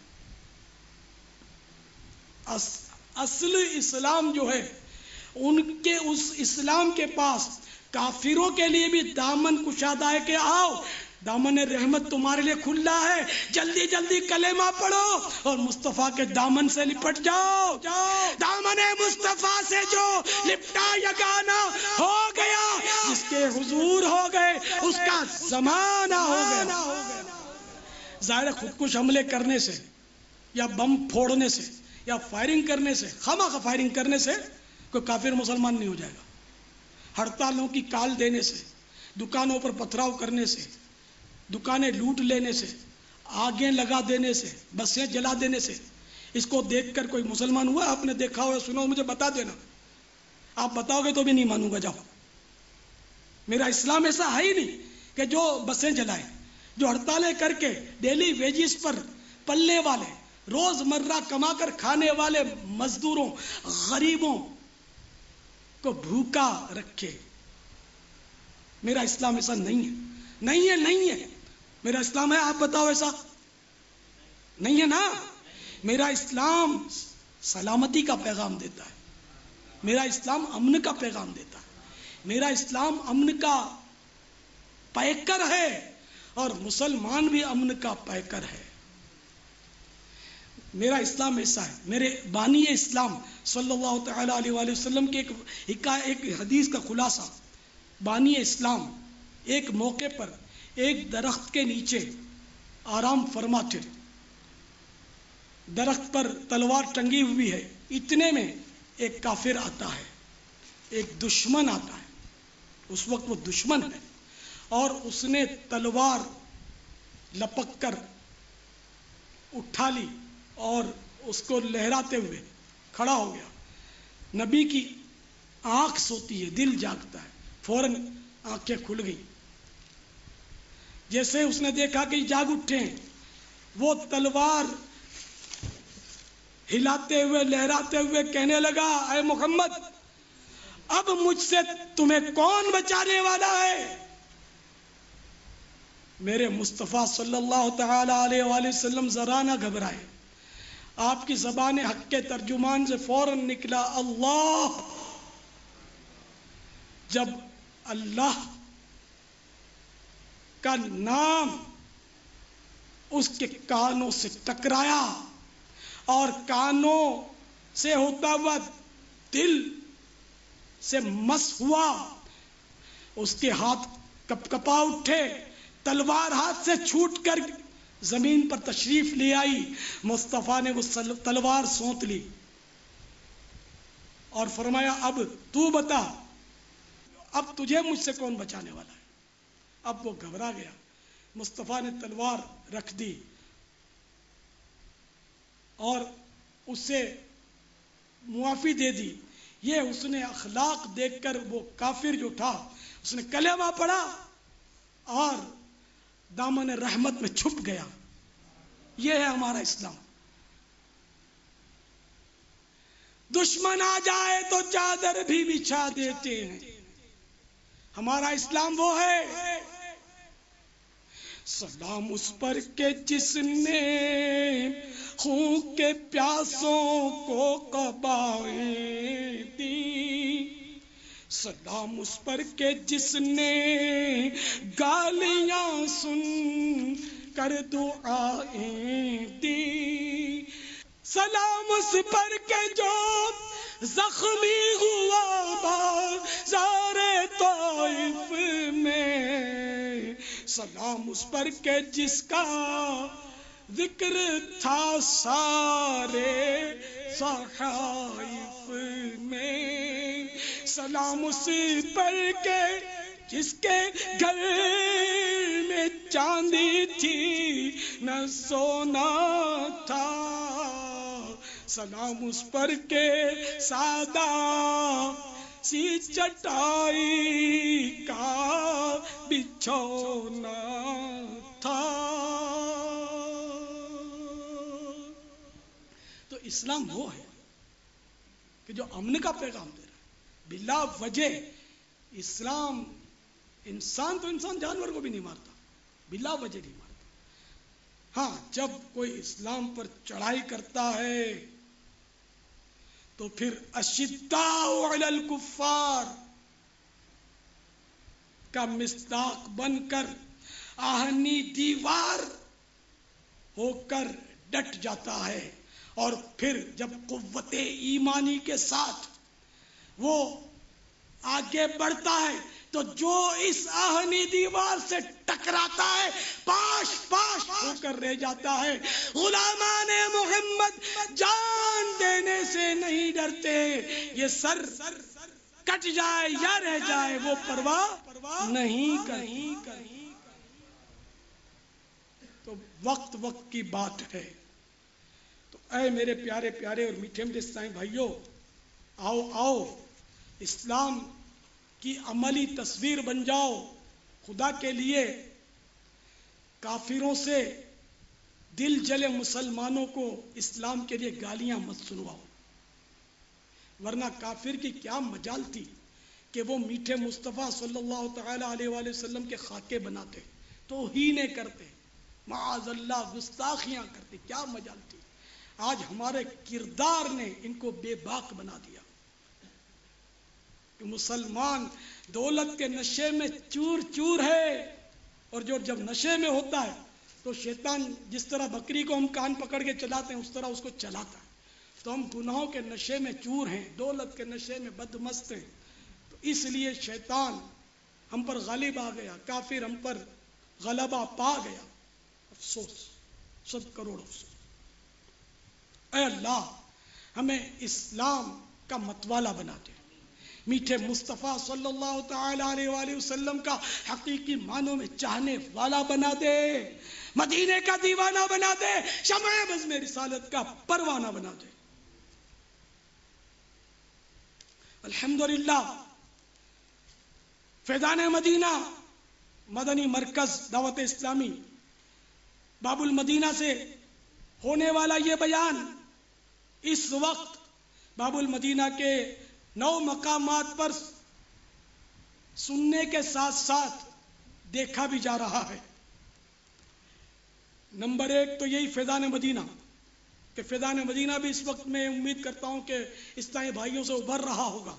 اصل اسلام جو ہے ان کے اس اسلام کے پاس کافروں کے لیے بھی دامن کشادہ ہے کہ آؤ دامن رحمت تمہارے لیے کھلا ہے، جلدی جلدی کلمہ پڑھو اور مصطفیٰ کے دامن سے لپٹ جاؤ. دامن مصطفیٰ سے جو لپٹا یگانا ہو گیا، جس کے حضور ہو گئے اس کا زمانہ ہو گیا. ظاہر خودکش حملے کرنے سے یا بم پھوڑنے سے یا فائرنگ کرنے سے، خواہ فائرنگ کرنے سے کوئی کافر مسلمان نہیں ہو جائے گا. ہڑتالوں کی کال دینے سے، دکانوں پر پتھراؤ کرنے سے، دکانیں لوٹ لینے سے، آگیں لگا دینے سے، بسیں جلا دینے سے، اس کو دیکھ کر کوئی مسلمان ہوا؟ آپ نے دیکھا ہو سنا ہو مجھے بتا دینا. آپ بتاؤ گے تو بھی نہیں مانوں گا. جاؤ، میرا اسلام ایسا ہے ہی نہیں کہ جو بسیں جلائے، جو ہڑتالیں کر کے ڈیلی ویجز پر پلنے والے، روز مرہ کما کر کھانے والے مزدوروں، غریبوں کو بھوکا رکھے. میرا اسلام ایسا نہیں ہے، نہیں ہے، نہیں ہے. میرا اسلام ہے، آپ بتاؤ ایسا نہیں ہے نا. میرا اسلام سلامتی کا پیغام دیتا ہے، میرا اسلام امن کا پیغام دیتا ہے، میرا اسلام امن کا پیکر ہے اور مسلمان بھی امن کا پیکر ہے. میرا اسلام ایسا ہے. میرے بانی اسلام صلی اللہ تعالی علیہ وآلہ وسلم کے ایک ایک حدیث کا خلاصہ. بانی اسلام ایک موقع پر ایک درخت کے نیچے آرام فرماتے، درخت پر تلوار ٹنگی ہوئی ہے. اتنے میں ایک کافر آتا ہے، ایک دشمن آتا ہے. اس وقت وہ دشمن ہے اور اس نے تلوار لپک کر اٹھا لی اور اس کو لہراتے ہوئے کھڑا ہو گیا. نبی کی آنکھ سوتی ہے، دل جاگتا ہے، فوراً آنکھیں کھل گئی. جیسے اس نے دیکھا کہ جاگ اٹھے ہیں، وہ تلوار ہلاتے ہوئے لہراتے ہوئے کہنے لگا، اے محمد، اب مجھ سے تمہیں کون بچانے والا ہے؟ میرے مصطفیٰ صلی اللہ تعالی علیہ وآلہ وسلم ذرا نہ گھبرائے. آپ کی زبان حق کے ترجمان سے فوراً نکلا اللہ. جب اللہ کا نام اس کے کانوں سے ٹکرایا اور کانوں سے ہوتا ہوا دل سے مس ہوا، اس کے ہاتھ کپ کپا اٹھے، تلوار ہاتھ سے چھوٹ کر زمین پر تشریف لے آئی. مصطفیٰ نے وہ تلوار سونت لی اور فرمایا، اب تو بتا، اب تجھے مجھ سے کون بچانے والا ہے؟ اب وہ گھبرا گیا. مصطفیٰ نے تلوار رکھ دی اور اسے معافی دے دی. یہ اس نے اخلاق دیکھ کر وہ کافر جو تھا اس نے کلمہ پڑھا اور دامن رحمت میں چھپ گیا. یہ ہے ہمارا اسلام. دشمن آ جائے تو چادر بھی بچھا دیتے ہیں. ہمارا اسلام وہ ہے. سلام اس پر کہ جس نے خون کے پیاسوں کو قبائیں دی. سلام اس پر کہ جس نے گالیاں سن کر دعائیں دی. سلام اس پر کہ جو زخمی ہوا بازار طائف میں. سلام اس پر کہ جس کا ذکر تھا سارے صحائف میں. سلام اس پر کہ جس کے گھر میں چاندی تھی نہ سونا تھا. سلام اس پر کہ سادہ سی چٹائی کا بچھونا تھا. اسلام وہ ہے کہ جو امن کا پیغام دے رہا ہے بلا وجہ. اسلام انسان تو انسان جانور کو بھی نہیں مارتا، بلا وجہ نہیں مارتا. ہاں جب کوئی اسلام پر چڑھائی کرتا ہے تو پھر اشداء علی الکفار کا مصداق بن کر آہنی دیوار ہو کر ڈٹ جاتا ہے. اور پھر جب قوت ایمانی کے ساتھ وہ آگے بڑھتا ہے تو جو اس آہنی دیوار سے ٹکراتا ہے پاش پاش ہو کر رہ جاتا ہے. غلامان محمد جان دینے سے نہیں ڈرتے، یہ سر کٹ جائے یا رہ جائے وہ پرواہ نہیں کرتے. تو وقت وقت کی بات ہے. تو اے میرے پیارے پیارے اور میٹھے میٹھے اسلامی بھائیوں، آؤ آؤ اسلام کی عملی تصویر بن جاؤ. خدا کے لیے کافروں سے دل جلے مسلمانوں کو اسلام کے لیے گالیاں مت سنواؤ، ورنہ کافر کی کیا مجال تھی کہ وہ میٹھے مصطفیٰ صلی اللہ تعالی علیہ وآلہ وسلم کے خاکے بناتے، توہینیں کرتے، معاذ اللہ گستاخیاں کرتے، کیا مجال تھی. آج ہمارے کردار نے ان کو بے باک بنا دیا کہ مسلمان دولت کے نشے میں چور چور ہے. اور جو جب نشے میں ہوتا ہے تو شیطان جس طرح بکری کو ہم کان پکڑ کے چلاتے ہیں اس طرح اس کو چلاتا ہے. تو ہم گناہوں کے نشے میں چور ہیں، دولت کے نشے میں بدمست ہیں. تو اس لیے شیطان ہم پر غالب آ گیا، کافر ہم پر غلبہ پا گیا. افسوس، صد کروڑ افسوس. اے اللہ ہمیں اسلام کا متوالا بنا دے، میٹھے مصطفیٰ صلی اللہ تعالی علیہ وآلہ وسلم کا حقیقی معنوں میں چاہنے والا بنا دے، مدینے کا دیوانہ بنا دے، شمع بزم رسالت کا پروانہ بنا دے. الحمدللہ فیضان مدینہ مدنی مرکز دعوت اسلامی باب المدینہ سے ہونے والا یہ بیان اس وقت باب المدینہ کے نو مقامات پر سننے کے ساتھ ساتھ دیکھا بھی جا رہا ہے. نمبر ایک تو یہی فیضان مدینہ کہ فیضان مدینہ بھی اس وقت میں امید کرتا ہوں کہ اسلامی بھائیوں سے ابھر رہا ہوگا.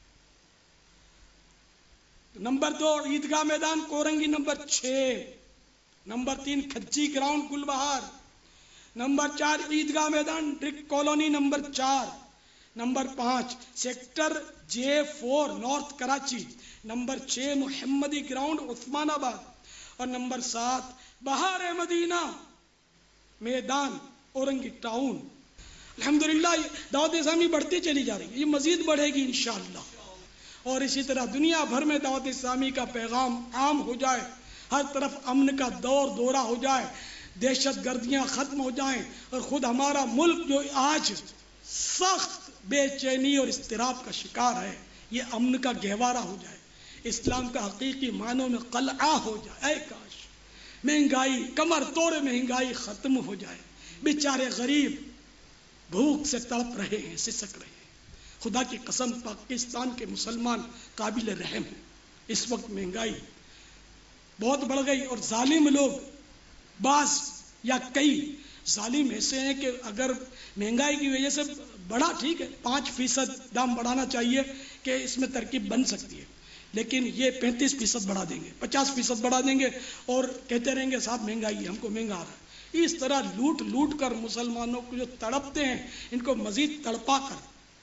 نمبر دو عیدگاہ میدان کورنگی نمبر چھ. نمبر تین کھجی گراؤنڈ گل بہار. نمبر چار عیدگاہ میدان ڈرک کالونی نمبر چار. نمبر پانچ sector J four North Karachi. Number چھ محمدی گراؤنڈ عثمان آباد. اور نمبر سات بہار مدینہ میدان اورنگی ٹاؤن. الحمدللہ دعوت اسلامی بڑھتی چلی جا رہی ہے، یہ مزید بڑھے گی انشاءاللہ. اور اسی طرح دنیا بھر میں دعوت اسلامی کا پیغام عام ہو جائے، ہر طرف امن کا دور دورہ ہو جائے، دہشت گردیاں ختم ہو جائیں، اور خود ہمارا ملک جو آج سخت بے چینی اور اضطراب کا شکار ہے یہ امن کا گہوارہ ہو جائے، اسلام کا حقیقی معنوں میں قلعہ ہو جائے. اے کاش مہنگائی، کمر توڑ مہنگائی ختم ہو جائے. بیچارے غریب بھوک سے تڑپ رہے ہیں، سسک رہے ہیں. خدا کی قسم پاکستان کے مسلمان قابل رحم ہیں. اس وقت مہنگائی بہت بڑھ گئی اور ظالم لوگ بعض یا کئی ظالم ایسے ہیں کہ اگر مہنگائی کی وجہ سے بڑھا ٹھیک ہے، پانچ فیصد دام بڑھانا چاہیے کہ اس میں ترکیب بن سکتی ہے، لیکن یہ پینتیس فیصد بڑھا دیں گے، پچاس فیصد بڑھا دیں گے اور کہتے رہیں گے صاحب مہنگائی ہے، ہم کو مہنگا آ رہا ہے. اس طرح لوٹ لوٹ کر مسلمانوں کو جو تڑپتے ہیں ان کو مزید تڑپا کر،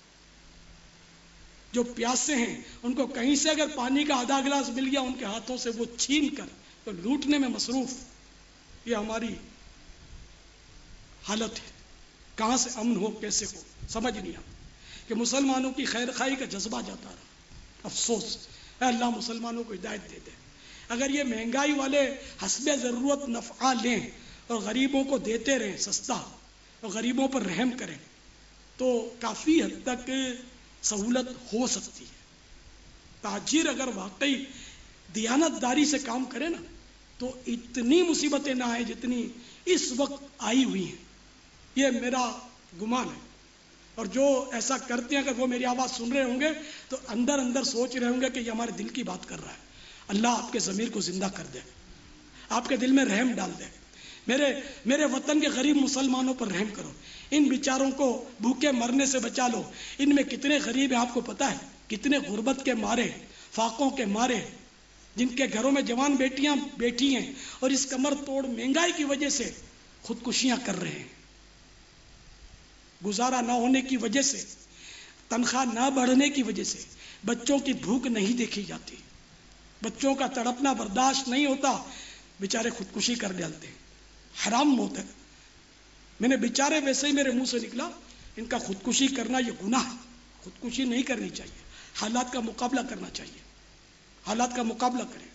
جو پیاسے ہیں ان کو کہیں سے اگر پانی کا آدھا گلاس مل گیا ان کے ہاتھوں سے وہ چھین کر تو لوٹنے میں مصروف. یہ ہماری حالت ہے. کہاں سے امن ہو، کیسے ہو، سمجھ نہیں آتا کہ مسلمانوں کی خیر خواہی کا جذبہ جاتا رہا. افسوس. اے اللہ مسلمانوں کو ہدایت دے دے. اگر یہ مہنگائی والے حسب ضرورت نفع لیں اور غریبوں کو دیتے رہیں سستا اور غریبوں پر رحم کریں تو کافی حد تک سہولت ہو سکتی ہے. تاجر اگر واقعی دیانت داری سے کام کرے نا تو اتنی مصیبتیں نہ آئیں جتنی اس وقت آئی ہوئی ہیں. یہ میرا گمان ہے. اور جو ایسا کرتے ہیں اگر وہ میری آواز سن رہے ہوں گے تو اندر اندر سوچ رہے ہوں گے کہ یہ ہمارے دل کی بات کر رہا ہے. اللہ آپ کے ضمیر کو زندہ کر دے, آپ کے دل میں رحم ڈال دے. میرے میرے وطن کے غریب مسلمانوں پر رحم کرو, ان بیچاروں کو بھوکے مرنے سے بچا لو. ان میں کتنے غریب ہیں آپ کو پتا ہے, کتنے غربت کے مارے, فاقوں کے مارے, جن کے گھروں میں جوان بیٹیاں بیٹھی ہیں اور اس کمر توڑ مہنگائی کی وجہ سے خودکشیاں کر رہے ہیں. گزارا نہ ہونے کی وجہ سے, تنخواہ نہ بڑھنے کی وجہ سے بچوں کی بھوک نہیں دیکھی جاتی, بچوں کا تڑپنا برداشت نہیں ہوتا, بیچارے خودکشی کر ڈالتے ہیں. حرام موت ہے. میں نے بیچارے ویسے ہی میرے منہ سے نکلا, ان کا خودکشی کرنا یہ گناہ ہے. خودکشی نہیں کرنی چاہیے, حالات کا مقابلہ کرنا چاہیے, حالات کا مقابلہ کریں.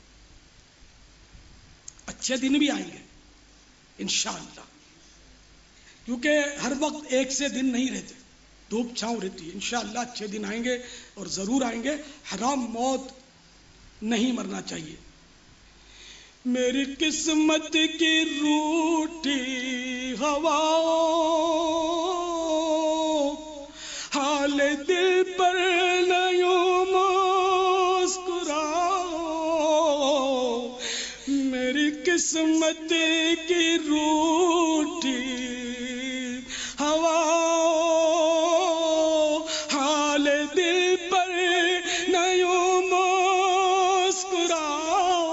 اچھے دن بھی آئیں گے انشاءاللہ, کیونکہ ہر وقت ایک سے دن نہیں رہتے, دھوپ چھاؤں رہتی ہے. انشاءاللہ اچھے دن آئیں گے اور ضرور آئیں گے. حرام موت نہیں مرنا چاہیے. میری قسمت کی روٹھی ہوا, حال دل پر نہ یوں مسکراؤ. میری قسمت کی روٹھی ہوا, حال دل پر نہ یوں مسکراؤ.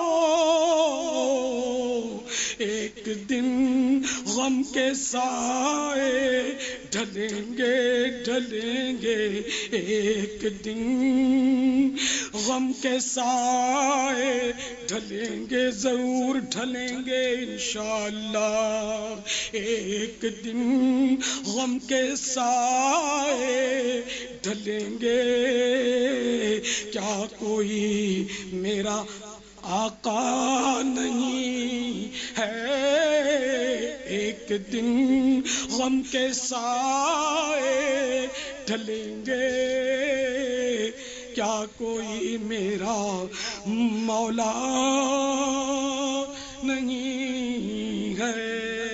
ایک دن غم کے سائے ڈھلیں گے ڈھلیں گے, ایک دن غم کے سائے ڈھلیں گے, ضرور ڈھلیں گے انشاءاللہ. ایک دن غم کے سائے ڈھلیں گے, کیا کوئی میرا آقا نہیں ہے. ایک دن غم کے سائے ڈھلیں گے, کیا کوئی میرا مولا نہیں ہے.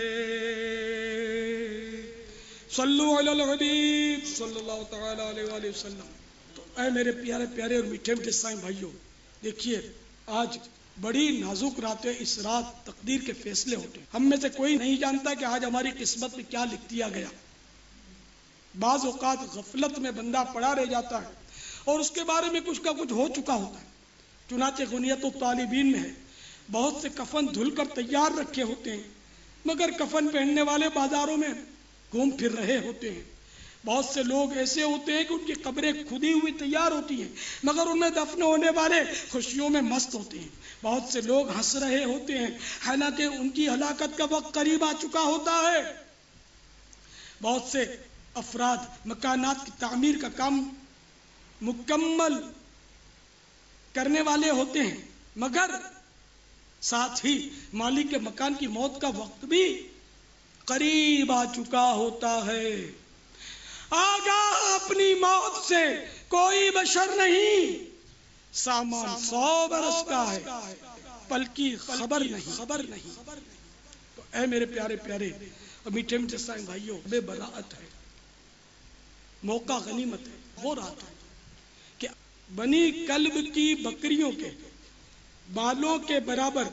صلو علی الحبیب صلی اللہ تعالی علیہ وآلہ وسلم. تو اے میرے پیارے پیارے اور میٹھے میٹھے سائیں بھائیوں, دیکھیے آج بڑی نازک رات ہے. اس رات تقدیر کے فیصلے ہوتے ہیں. ہم میں سے کوئی نہیں جانتا کہ آج ہماری قسمت میں کیا لکھ دیا گیا. بعض اوقات غفلت میں بندہ پڑا رہ جاتا ہے اور اس کے بارے میں کچھ کا کچھ ہو چکا ہوتا ہے. چنانچہ غنیت الطالبین میں ہے, بہت سے کفن دھل کر تیار رکھے ہوتے ہیں مگر کفن پہننے والے بازاروں میں گھوم پھر رہے ہوتے ہیں. بہت سے لوگ ایسے ہوتے ہیں کہ ان کی قبریں کھدی ہوئی تیار ہوتی ہیں مگر ان میں دفن ہونے والے خوشیوں میں مست ہوتے ہیں. بہت سے لوگ ہنس رہے ہوتے ہیں حالانکہ ان کی ہلاکت کا وقت قریب آ چکا ہوتا ہے. بہت سے افراد مکانات کی تعمیر کا کام مکمل کرنے والے ہوتے ہیں مگر ساتھ ہی مالک کے مکان کی موت کا وقت بھی قریب آ چکا ہوتا ہے. آگاہ اپنی موت سے کوئی بشر نہیں, سامان سو برس کا ہے پل کی خبر نہیں خبر نہیں. تو اے میرے پیارے پیارے اور میٹھے میٹھے سائیں بھائیوں, بے براءت ہے, موقع غنیمت ہے. وہ رات ہے کہ بنی کلب کی بکریوں کے بالوں کے برابر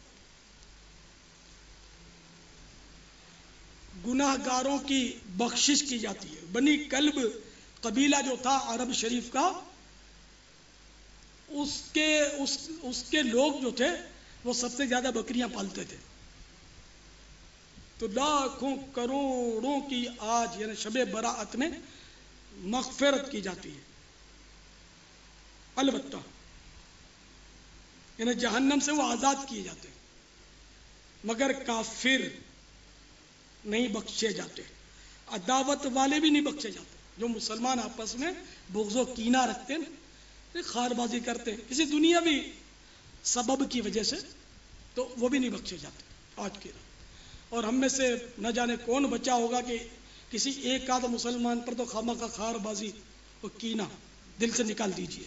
گناہ گاروں کی بخشش کی جاتی ہے. بنی کلب قبیلہ جو تھا عرب شریف کا, اس کے اس, اس کے لوگ جو تھے وہ سب سے زیادہ بکریاں پالتے تھے. تو لاکھوں کروڑوں کی آج یعنی شب براءت میں مغفرت کی جاتی ہے. البتہ یعنی جہنم سے وہ آزاد کیے جاتے ہیں مگر کافر نہیں بخشے جاتے, عداوت والے بھی نہیں بخشے جاتے. جو مسلمان آپس میں بغض و کینہ رکھتے ہیں, خار بازی کرتے ہیں کسی دنیاوی سبب کی وجہ سے, تو وہ بھی نہیں بخشے جاتے آج کی رات. اور ہم میں سے نہ جانے کون بچا ہوگا کہ کسی ایک آدھ مسلمان پر تو خامہ کا خار بازی اور کینہ دل سے نکال دیجئے.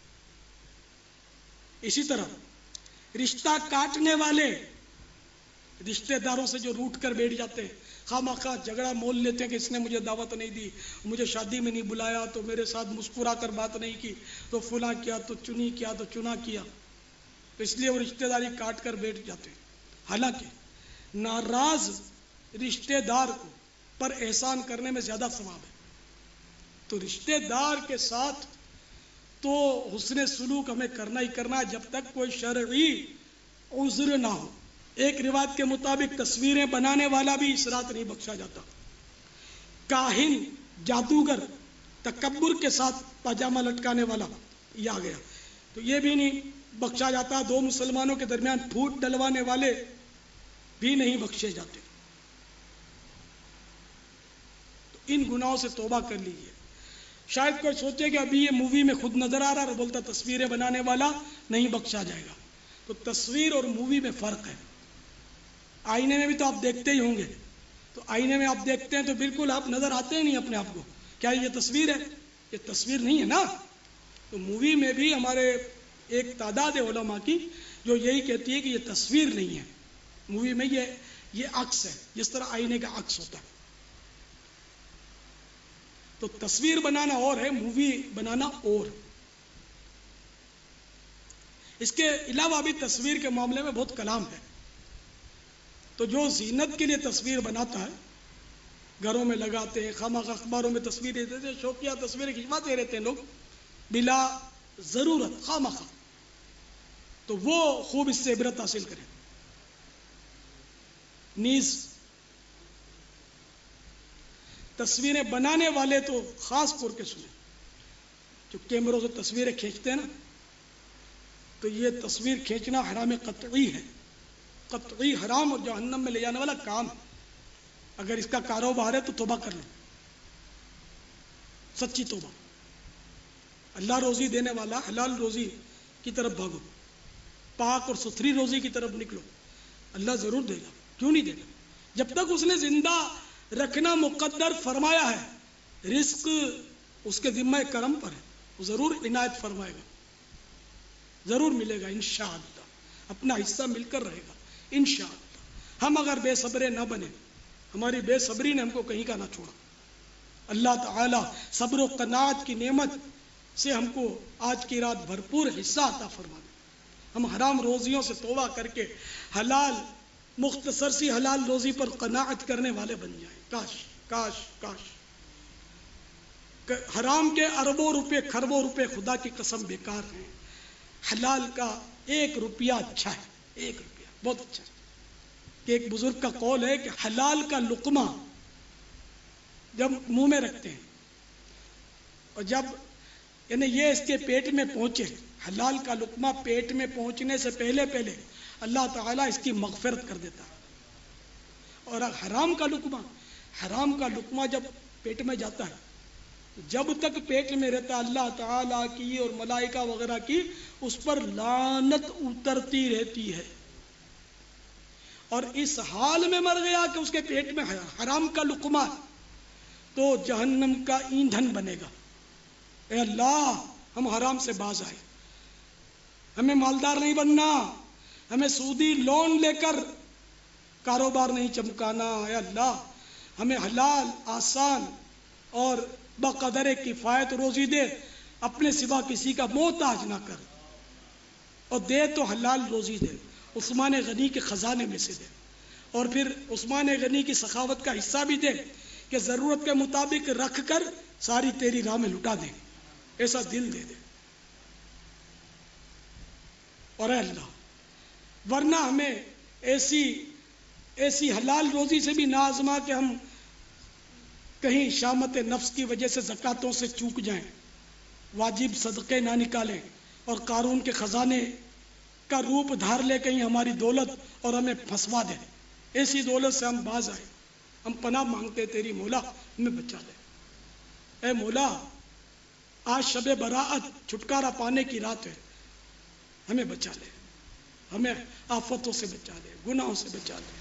اسی طرح رشتہ کاٹنے والے رشتہ داروں سے جو روٹ کر بیٹھ جاتے ہیں، خواہ مخواہ جھگڑا مول لیتے ہیں کہ اس نے مجھے دعوت نہیں دی، مجھے شادی میں نہیں بلایا، تو میرے ساتھ مسکرا کر بات نہیں کی، تو فلاں کیا، تو چنی کیا، تو چنا کیا، تو اس لیے وہ رشتہ داری کاٹ کر بیٹھ جاتے ہیں۔ حالانکہ ناراض رشتہ دار کو پر احسان کرنے میں زیادہ ثواب ہے۔ تو رشتہ دار کے ساتھ تو حسن سلوک ہمیں کرنا ہی کرنا ہے جب تک کوئی شرعی عذر نہ ہو۔ ایک روایت کے مطابق تصویریں بنانے والا بھی اس رات نہیں بخشا جاتا۔ کاہن، جادوگر، تکبر کے ساتھ پاجامہ لٹکانے والا یہ آ گیا، تو یہ بھی نہیں بخشا جاتا۔ دو مسلمانوں کے درمیان پھوٹ ڈلوانے والے بھی نہیں بخشے جاتے۔ تو ان گناہوں سے توبہ کر لیجیے۔ شاید کوئی سوچے کہ ابھی یہ مووی میں خود نظر آ رہا ہے اور بولتا تصویریں بنانے والا نہیں بخشا جائے گا۔ تو تصویر اور مووی میں فرق ہے۔ آئینے میں بھی تو آپ دیکھتے ہی ہوں گے، تو آئینے میں آپ دیکھتے ہیں تو بالکل آپ نظر آتے ہی نہیں اپنے آپ کو، کیا یہ تصویر ہے؟ یہ تصویر نہیں ہے نا۔ تو مووی میں بھی ہمارے ایک تعداد علماء کی جو یہی کہتی ہے کہ یہ تصویر نہیں ہے، مووی میں یہ یہ عکس ہے، جس طرح آئینے کا عکس ہوتا ہے۔ تو تصویر بنانا اور ہے، مووی بنانا اور۔ اس کے علاوہ بھی تصویر کے معاملے میں بہت کلام ہے۔ تو جو زینت کے لیے تصویر بناتا ہے، گھروں میں لگاتے ہیں، خواہ اخباروں میں تصویریں دیتے ہیں، شوقیہ تصویریں کھنچواتے رہتے ہیں لوگ بلا ضرورت خواہ مخواہ، تو وہ خوب اس سے عبرت حاصل کریں۔ نیز تصویریں بنانے والے تو خاص طور کے سنیں، جو کیمروں سے تصویریں کھینچتے ہیں نا، تو یہ تصویر کھینچنا حرام قطعی ہے، قطعی حرام اور جہنم میں لے جانے والا کام۔ اگر اس کا کاروبار ہے تو توبہ کر لو، سچی توبہ۔ اللہ روزی دینے والا، حلال روزی کی طرف بھاگو، پاک اور ستھری روزی کی طرف نکلو، اللہ ضرور دے گا، کیوں نہیں دے گا؟ جب تک اس نے زندہ رکھنا مقدر فرمایا ہے، رزق اس کے ذمہ کرم پر ہے، وہ ضرور عنایت فرمائے گا، ضرور ملے گا انشاءاللہ، اپنا حصہ مل کر رہے گا انشاءاللہ۔ ہم اگر بے صبرے نہ بنے، ہماری بے صبری نے ہم کو کہیں کا نہ چھوڑا۔ اللہ تعالی صبر و قناعت کی نعمت سے ہم کو آج کی رات بھرپور حصہ عطا فرما دے۔ ہم حرام روزیوں سے توبہ کر کے حلال، مختصر سی حلال روزی پر قناعت کرنے والے بن جائیں۔ کاش کاش کاش حرام کے اربوں روپے، کھربوں روپے خدا کی قسم بیکار ہیں۔ حلال کا ایک روپیہ اچھا ہے، ایک روپیہ بہت اچھا ہے۔ کہ ایک بزرگ کا قول ہے کہ حلال کا لقمہ جب منہ میں رکھتے ہیں اور جب یعنی یہ اس کے پیٹ میں پہنچے، حلال کا لقمہ پیٹ میں پہنچنے سے پہلے پہلے اللہ تعالیٰ اس کی مغفرت کر دیتا ہے۔ اور حرام کا لقمہ، حرام کا لقمہ جب پیٹ میں جاتا ہے، جب تک پیٹ میں رہتا اللہ تعالیٰ کی اور ملائکہ وغیرہ کی اس پر لعنت اترتی رہتی ہے، اور اس حال میں مر گیا کہ اس کے پیٹ میں حرام کا لقمہ تو جہنم کا ایندھن بنے گا۔ اے اللہ، ہم حرام سے باز آئے، ہمیں مالدار نہیں بننا، ہمیں سودی لون لے کر کاروبار نہیں چمکانا۔ اے اللہ، ہمیں حلال، آسان اور بقدر کفایت روزی دے، اپنے سوا کسی کا محتاج نہ کر، اور دے تو حلال روزی دے، عثمان غنی کے خزانے میں سے دے، اور پھر عثمان غنی کی سخاوت کا حصہ بھی دے کہ ضرورت کے مطابق رکھ کر ساری تیری راہ میں لٹا دے، ایسا دل دے دے۔ اور اے اللہ، ورنہ ہمیں ایسی ایسی حلال روزی سے بھی نہ آزما کہ ہم کہیں شامت نفس کی وجہ سے زکاتوں سے چوک جائیں، واجب صدقے نہ نکالیں، اور قارون کے خزانے کا روپ دھار لے کہیں ہماری دولت اور ہمیں پھنسوا دے۔ ایسی دولت سے ہم باز آئے، ہم پناہ مانگتے تیری مولا، ہمیں بچا لے۔ اے مولا، آج شب براءت چھٹکارا پانے کی رات ہے، ہمیں بچا لے، ہمیں آفتوں سے بچا لے، گناہوں سے بچا لے،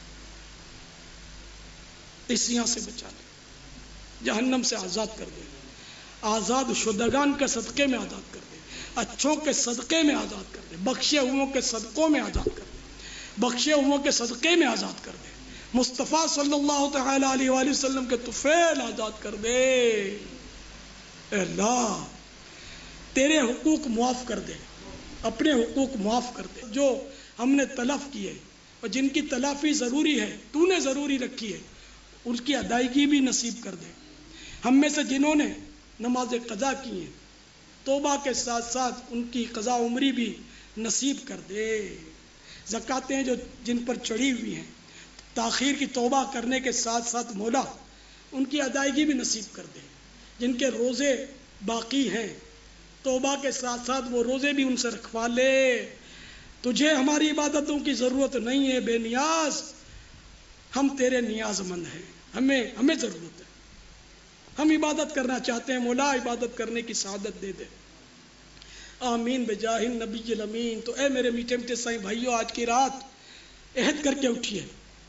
عصیاں سے بچا لے، جہنم سے آزاد کر دے، آزاد شدگان کے صدقے میں آزاد کر دے، اچھوں کے صدقے میں آزاد کر دے، بخشے ہوئوں کے صدقوں میں آزاد کر دے، بخشے ہوئوں کے صدقے میں آزاد کر دے، مصطفیٰ صلی اللہ تعالی علیہ وآلہ وسلم کے طفیل آزاد کر دے۔ اے اللہ تیرے حقوق معاف کر دے، اپنے حقوق معاف کر دے جو ہم نے تلف کیے اور جن کی تلافی ضروری ہے، تو نے ضروری رکھی ہے، ان کی ادائیگی بھی نصیب کر دے۔ ہم میں سے جنہوں نے نماز قضا کی ہیں، توبہ کے ساتھ ساتھ ان کی قضا عمری بھی نصیب کر دے۔ زکاتیں جو جن پر چڑھی ہوئی ہیں، تاخیر کی توبہ کرنے کے ساتھ ساتھ مولا ان کی ادائیگی بھی نصیب کر دے۔ جن کے روزے باقی ہیں، توبہ کے ساتھ ساتھ وہ روزے بھی ان سے رکھوا لے۔ تجھے ہماری عبادتوں کی ضرورت نہیں ہے بے نیاز، ہم تیرے نیاز مند ہیں، ہمیں ہمیں ضرورت ہے، ہم عبادت کرنا چاہتے ہیں، مولا عبادت کرنے کی سعادت دے دے۔ آمین بجاہ النبی الامین۔ تو اے میرے میٹھے میٹھے سائیں بھائیو، آج کی رات عہد کر کے اٹھیے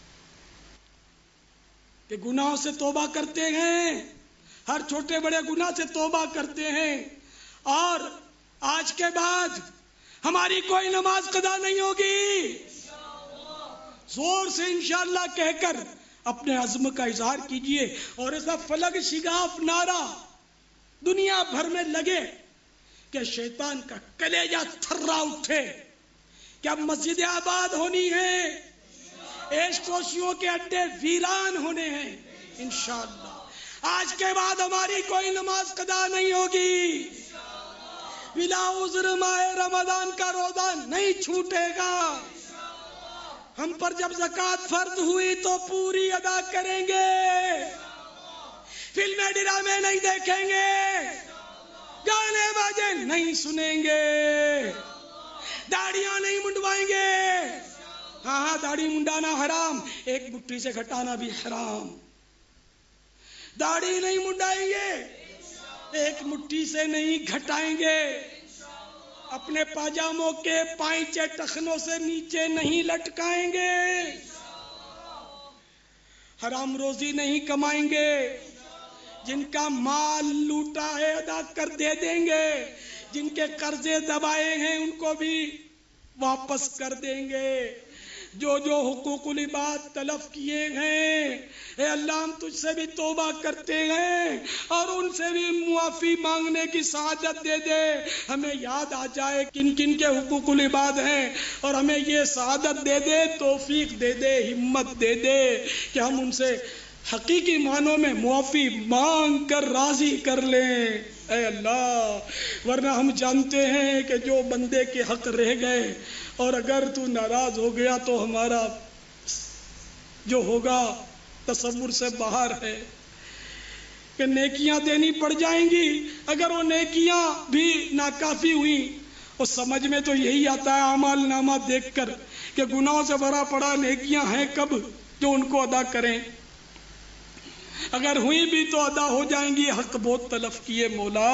کہ گناہوں سے توبہ کرتے ہیں، ہر چھوٹے بڑے گناہ سے توبہ کرتے ہیں، اور آج کے بعد ہماری کوئی نماز قضا نہیں ہوگی۔ زور سے انشاءاللہ کہہ کر اپنے عزم کا اظہار کیجئے، اور ایسا فلک شگاف نعرہ دنیا بھر میں لگے کہ شیطان کا کلیجہ تھرا اٹھے کہ اب مسجد آباد ہونی ہے، عیش کوشیوں کے اڈے ویران ہونے ہیں انشاءاللہ۔ آج کے بعد ہماری کوئی نماز قضا نہیں ہوگی، بلا عذر ماہ رمضان کا روزہ نہیں چھوٹے گا۔ ہم پر جب زکوٰۃ فرض ہوئی تو پوری ادا کریں گے، فلمیں ڈرامے نہیں دیکھیں گے، گانے باجے نہیں سنیں گے، داڑیاں نہیں منڈوائیں گے۔ ہاں ہاں داڑھی منڈانا حرام، ایک مٹھی سے گھٹانا بھی حرام۔ داڑھی نہیں منڈائیں گے، ایک مٹھی سے نہیں گھٹائیں گے، اپنے پاجاموں کے پائچے ٹخنوں سے نیچے نہیں لٹکائیں گے، حرام روزی نہیں کمائیں گے، جن کا مال لوٹا ہے ادا کر دے دیں گے، جن کے قرضے دبائے ہیں ان کو بھی واپس کر دیں گے، جو جو حقوق العباد تلف کیے ہیں اے اللہ ہم تجھ سے بھی توبہ کرتے ہیں اور ان سے بھی معافی مانگنے کی سعادت دے دے۔ ہمیں یاد آ جائے کن کن کے حقوق العباد ہیں اور ہمیں یہ سعادت دے دے، توفیق دے دے، ہمت دے دے کہ ہم ان سے حقیقی معنوں میں معافی مانگ کر راضی کر لیں اے اللہ، ورنہ ہم جانتے ہیں کہ جو بندے کے حق رہ گئے اور اگر تو ناراض ہو گیا تو ہمارا جو ہوگا تصور سے باہر ہے کہ نیکیاں دینی پڑ جائیں گی، اگر وہ نیکیاں بھی ناکافی ہوئیں اور سمجھ میں تو یہی آتا ہے اعمال نامہ دیکھ کر کہ گناہوں سے بھرا پڑا نیکیاں ہیں کب جو ان کو ادا کریں، اگر ہوئی بھی تو ادا ہو جائیں گی، حق بہت تلف کیے مولا،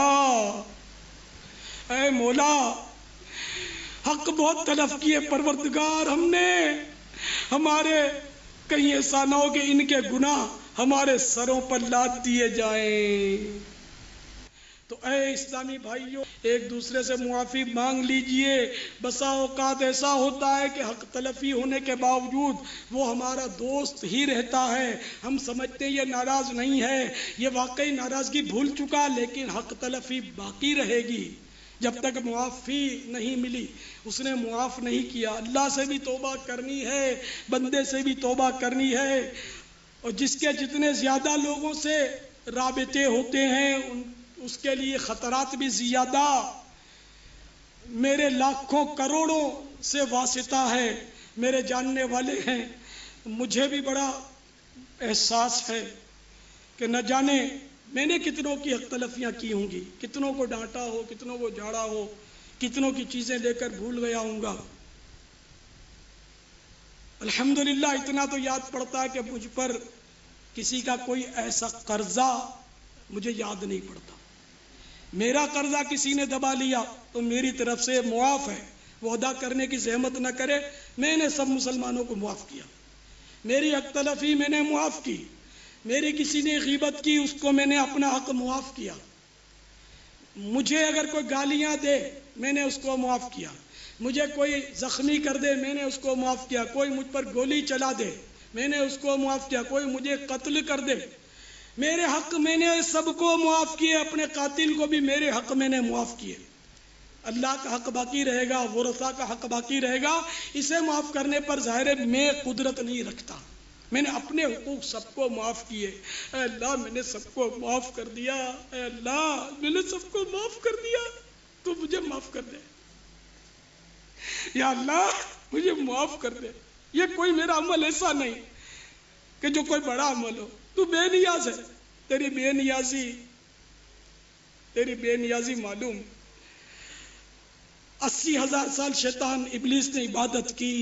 اے مولا حق بہت تلف کیے پروردگار، ہم نے ہمارے کہیں ایسا نہ ہو کہ ان کے گناہ ہمارے سروں پر لاد دیے جائیں۔ تو اے اسلامی بھائیوں ایک دوسرے سے معافی مانگ لیجئے، بسا اوقات ایسا ہوتا ہے کہ حق تلفی ہونے کے باوجود وہ ہمارا دوست ہی رہتا ہے، ہم سمجھتے ہیں یہ ناراض نہیں ہے، یہ واقعی ناراضگی بھول چکا، لیکن حق تلفی باقی رہے گی جب تک معافی نہیں ملی، اس نے معاف نہیں کیا۔ اللہ سے بھی توبہ کرنی ہے، بندے سے بھی توبہ کرنی ہے، اور جس کے جتنے زیادہ لوگوں سے رابطے ہوتے ہیں ان اس کے لیے خطرات بھی زیادہ، میرے لاکھوں کروڑوں سے واسطہ ہے، میرے جاننے والے ہیں، مجھے بھی بڑا احساس ہے کہ نہ جانے میں نے کتنوں کی حق تلفیاں کی ہوں گی، کتنوں کو ڈانٹا ہو، کتنوں کو جھاڑا ہو، کتنوں کی چیزیں لے کر بھول گیا ہوں گا۔ الحمدللہ اتنا تو یاد پڑتا ہے کہ مجھ پر کسی کا کوئی ایسا قرضہ مجھے یاد نہیں پڑتا، میرا قرضہ کسی نے دبا لیا تو میری طرف سے معاف ہے، وہ ادا کرنے کی زحمت نہ کرے، میں نے سب مسلمانوں کو معاف کیا، میری حق تلفی میں نے معاف کی، میری کسی نے غیبت کی اس کو میں نے اپنا حق معاف کیا، مجھے اگر کوئی گالیاں دے میں نے اس کو معاف کیا، مجھے کوئی زخمی کر دے میں نے اس کو معاف کیا، کوئی مجھ پر گولی چلا دے میں نے اس کو معاف کیا، کوئی مجھے قتل کر دے میرے حق میں نے سب کو معاف کیے، اپنے قاتل کو بھی میرے حق میں نے معاف کیے۔ اللہ کا حق باقی رہے گا، ورثہ کا حق باقی رہے گا۔ اسے معاف کرنے پر ظاہر ہے میں قدرت نہیں رکھتا، میں نے اپنے حقوق سب کو معاف کیے۔ اے اللہ میں نے سب کو معاف کر دیا، اے اللہ میں نے سب کو معاف کر دیا، تو مجھے معاف کر دے یا اللہ، مجھے معاف کر دے۔ یہ کوئی میرا عمل ایسا نہیں کہ جو کوئی بڑا عمل ہو، تو بے نیاز ہے، تیری بے نیازی تیری بے نیازی معلوم۔ اسی ہزار سال شیطان ابلیس نے عبادت کی،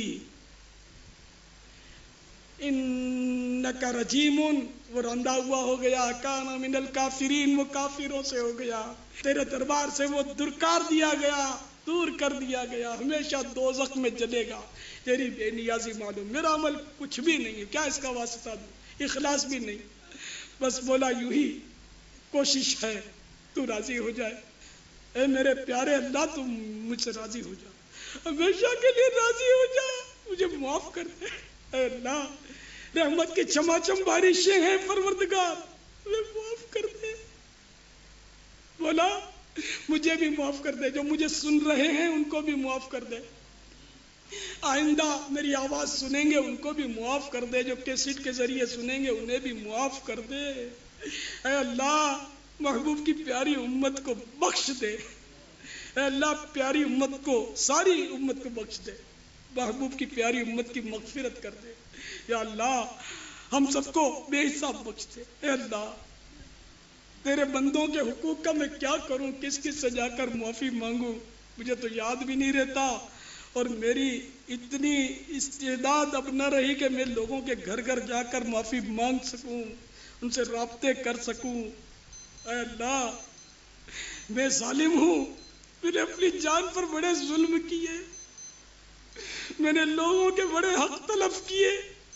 انکا رجیم، وہ رندا ہوا ہو گیا، کانا من الکافرین، وہ کافروں سے ہو گیا، تیرے دربار سے وہ درکار دیا گیا، دور کر دیا گیا، ہمیشہ دوزخ میں جلے گا۔ تیری بے نیازی معلوم، میرا عمل کچھ بھی نہیں ہے، کیا اس کا واسطہ دوں، اخلاص بھی نہیں، بس بولا یوں ہی کوشش ہے تو راضی ہو جائے۔ اے میرے پیارے اللہ تم مجھ سے راضی ہو جا، ہمیشہ کے لیے راضی ہو جا، مجھے معاف کر دے۔ اے اللہ رحمت کی چماچم بارشیں ہیں پروردگار، مجھے معاف کر دے۔ بولا مجھے بھی معاف کر دے، جو مجھے سن رہے ہیں ان کو بھی معاف کر دے، آئندہ میری آواز سنیں گے ان کو بھی معاف کر دے، جو کیسٹ کے ذریعے سنیں گے انہیں بھی معاف کر دے۔ اے اللہ محبوب کی پیاری امت کو بخش دے، اے اللہ پیاری امت کو، ساری امت کو بخش دے، محبوب کی پیاری امت کی مغفرت کر دے یا اللہ، ہم سب کو بے حساب بخش دے۔ اے اللہ تیرے بندوں کے حقوق کا میں کیا کروں، کس کس سے جا کر معافی مانگوں، مجھے تو یاد بھی نہیں رہتا، اور میری اتنی استعداد اب نہ رہی کہ میں لوگوں کے گھر گھر جا کر معافی مانگ سکوں، ان سے رابطے کر سکوں۔ اے اللہ میں ظالم ہوں، میں نے اپنی جان پر بڑے ظلم کیے، میں نے لوگوں کے بڑے حق تلف کیے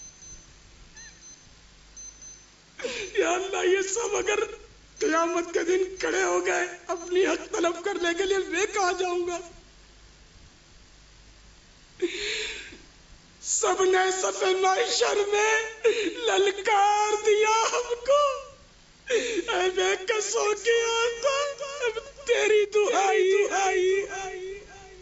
یا اللہ، یہ سب اگر قیامت کے دن کھڑے ہو گئے اپنی حق طلب کرنے کے لیے، میں کہاں جاؤں گا؟ سب نے صف محشر میں للکار دیا ہم کو، اے بے کسوں کی آنکھوں تیری دہائی آئی،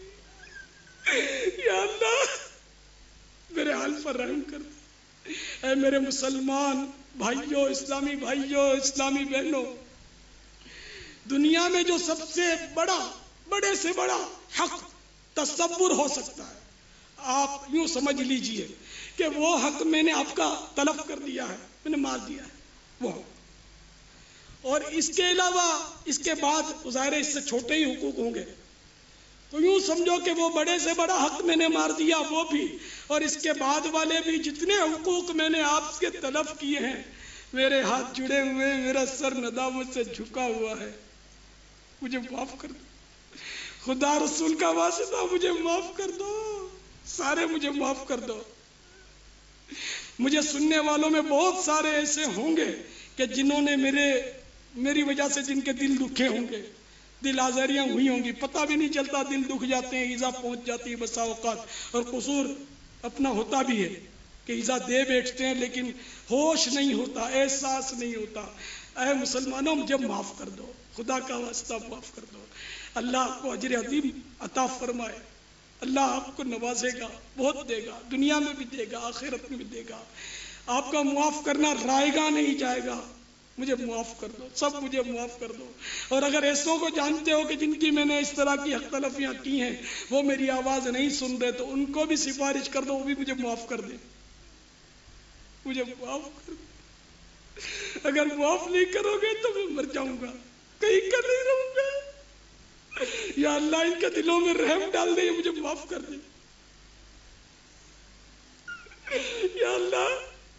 یا اللہ میرے حال پر رحم کر دے۔ اے میرے مسلمان بھائیوں، اسلامی بھائیوں، اسلامی بہنوں، دنیا میں جو سب سے بڑا، بڑے سے بڑا حق تصور ہو سکتا ہے، آپ یوں سمجھ لیجئے کہ وہ حق میں نے آپ کا تلف کر دیا ہے، میں نے مار دیا ہے وہ، اور اس کے علاوہ اس کے بعد ظاہر اس سے چھوٹے ہی حقوق ہوں گے، تو یوں سمجھو کہ وہ بڑے سے بڑا حق میں نے مار دیا وہ بھی، اور اس کے بعد والے بھی جتنے حقوق میں نے آپ کے تلف کیے ہیں، میرے ہاتھ جڑے ہوئے، میرا سر ندامت سے جھکا ہوا ہے، مجھے معاف کر دو، خدا رسول کا واسطہ مجھے معاف کر دو، سارے مجھے معاف کر دو۔ مجھے سننے والوں میں بہت سارے ایسے ہوں گے کہ جنہوں نے میرے میری وجہ سے جن کے دل دکھے ہوں گے، دل آزاریاں ہوئی ہوں گی، پتہ بھی نہیں چلتا، دل دکھ جاتے ہیں، ایذا پہنچ جاتی ہے بسا اوقات، اور قصور اپنا ہوتا بھی ہے کہ ایذا دے بیٹھتے ہیں لیکن ہوش نہیں ہوتا، احساس نہیں ہوتا۔ اے مسلمانوں مجھے معاف کر دو، خدا کا واسطہ معاف کر دو، اللہ آپ کو اجر عظیم عطا فرمائے، اللہ آپ کو نوازے گا، بہت دے گا، دنیا میں بھی دے گا، آخرت میں بھی دے گا، آپ کا معاف کرنا رائے گا نہیں جائے گا۔ مجھے معاف کر دو، سب مجھے معاف کر دو، اور اگر ایسوں کو جانتے ہو کہ جن کی میں نے اس طرح کی حق تلفیاں کی ہیں وہ میری آواز نہیں سن رہے تو ان کو بھی سفارش کر دو، وہ بھی مجھے معاف کر دیں، مجھے معاف کر دو۔ اگر معاف نہیں کرو گے تو میں مر جاؤں گا، کہیں کا نہیں رہوں گا، یا اللہ ان کے دلوں میں رحم ڈال دے، مجھے معاف کر دے یا اللہ،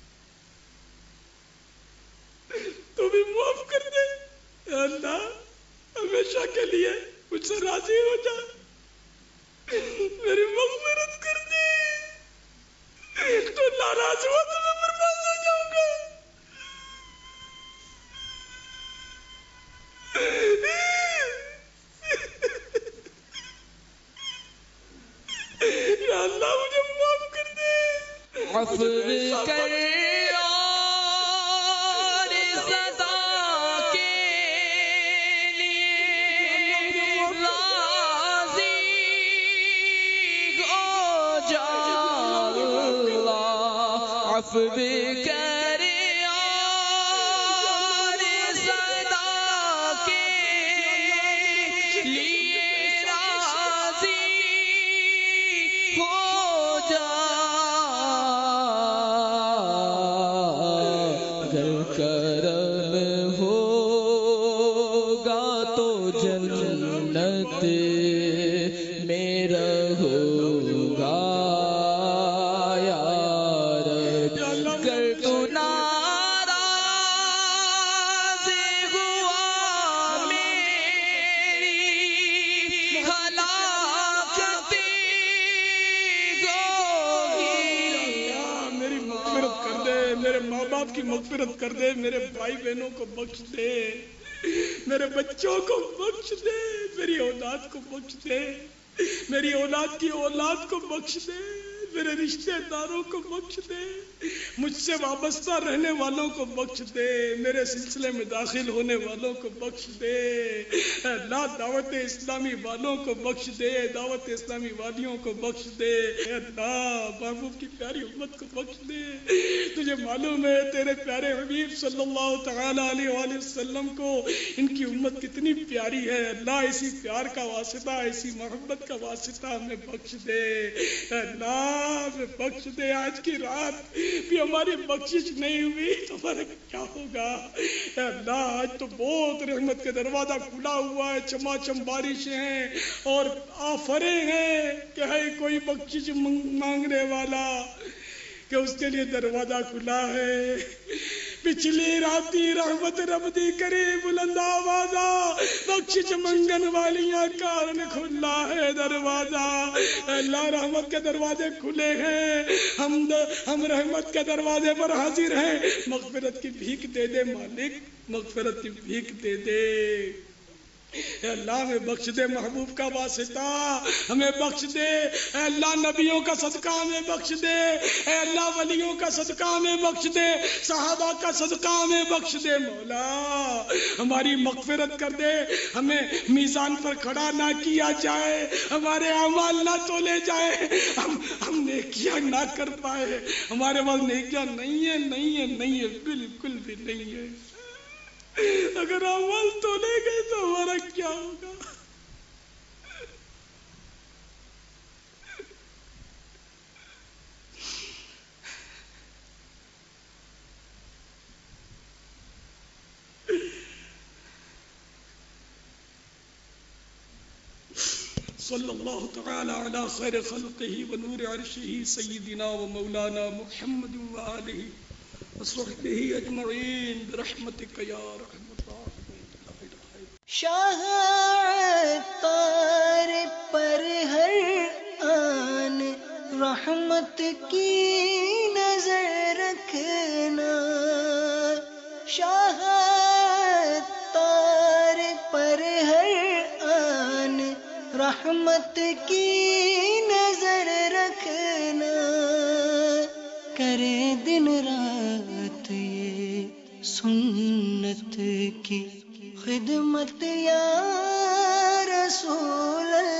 تو بھی معاف کر دے یا اللہ، ہمیشہ کے لیے مجھ سے راضی ہو جا، میری مغفرت کر دے، تو ناراض ہوا تو میں برباد ہو جاؤں گا۔ عفو کر اور صدا کے لیے راضی ہو جا اللہ عفو کر اور صدا کے لیے راضی ہو جا اگر کرم ہوگا تو جنت میں رہوں یار گر تو ناراض ہوا میری ہلاکتی ہوگی میری مغفرت کر دے، میرے ماں باپ کی مغفرت کر دے، میرے بھائی بہنوں کو بخش دے، میرے بچوں کو بخش دے، میری اولاد کو بخش دے، میری اولاد کی اولاد کو بخش دے، میرے رشتہ داروں کو بخش دے، مجھ سے وابستہ رہنے والوں کو بخش دے، میرے سلسلے میں داخل ہونے والوں کو بخش دے، اللہ دعوت اسلامی والوں کو بخش دے، دعوت اسلامی والیوں کو بخش دے، اللہ محبوب کی پیاری امت کو بخش دے۔ تجھے معلوم ہے تیرے پیارے حبیب صلی اللہ تعالی علیہ وآلہ وسلم کو ان کی امت کتنی پیاری ہے، اللہ اسی پیار کا واسطہ، اسی محبت کا واسطہ ہمیں بخش دے، اللہ ہمیں بخش دے۔ آج کی رات بھی ہماری بخشش نہیں ہوئی تو ہمارا کیا ہوگا؟ اے اللہ آج تو بہت رحمت کا دروازہ کھلا ہوا ہے، چماچم بارشیں ہیں اور آفریں ہیں کہ ہے کوئی بخشش مانگنے والا کہ اس کے لیے دروازہ کھلا ہے۔ پچھلی راتی رحمت رب دی کرے بلند آوازہ بخشش منگن والیاں کارن کھلا ہے دروازہ۔ اللہ رحمت کے دروازے کھلے ہیں، ہم ہم رحمت کے دروازے پر حاضر ہیں، مغفرت کی بھیک دے دے مالک، مغفرت کی بھیک دے دے۔ اے اللہ ہمیں بخش دے، محبوب کا واسطہ ہمیں بخش دے، اے اللہ نبیوں کا صدقہ ہمیں بخش دے، اے اللہ ولیوں کا صدقہ ہمیں بخش دے، صحابہ کا صدقہ ہمیں بخش دے، مولا ہماری مغفرت کر دے، ہمیں میزان پر کھڑا نہ کیا جائے، ہمارے اعمال نہ تولے جائے، ہم ہم نیکیاں نہ کر پائے، ہمارے پاس نیکیاں نہیں ہے نہیں ہے نہیں ہے بالکل بھی نہیں ہے، اگر اعمال تولے گئے تو ہمارا کیا ہوگا؟ صلی اللہ تعالی علی خیر خلقہ ونور عرشہ سیدنا و مولانا محمد وآلہ وصحبہ اجمعین برحمتک یا رحم الراحمین۔ شاہ عطار پر ہر آن رحمت کی نظر رکھنا، شاہ عطار پر ہر آن رحمت کی نظر رکھنا، کرے دن رات یہ سنت کی خدمت یا رسول اللہ۔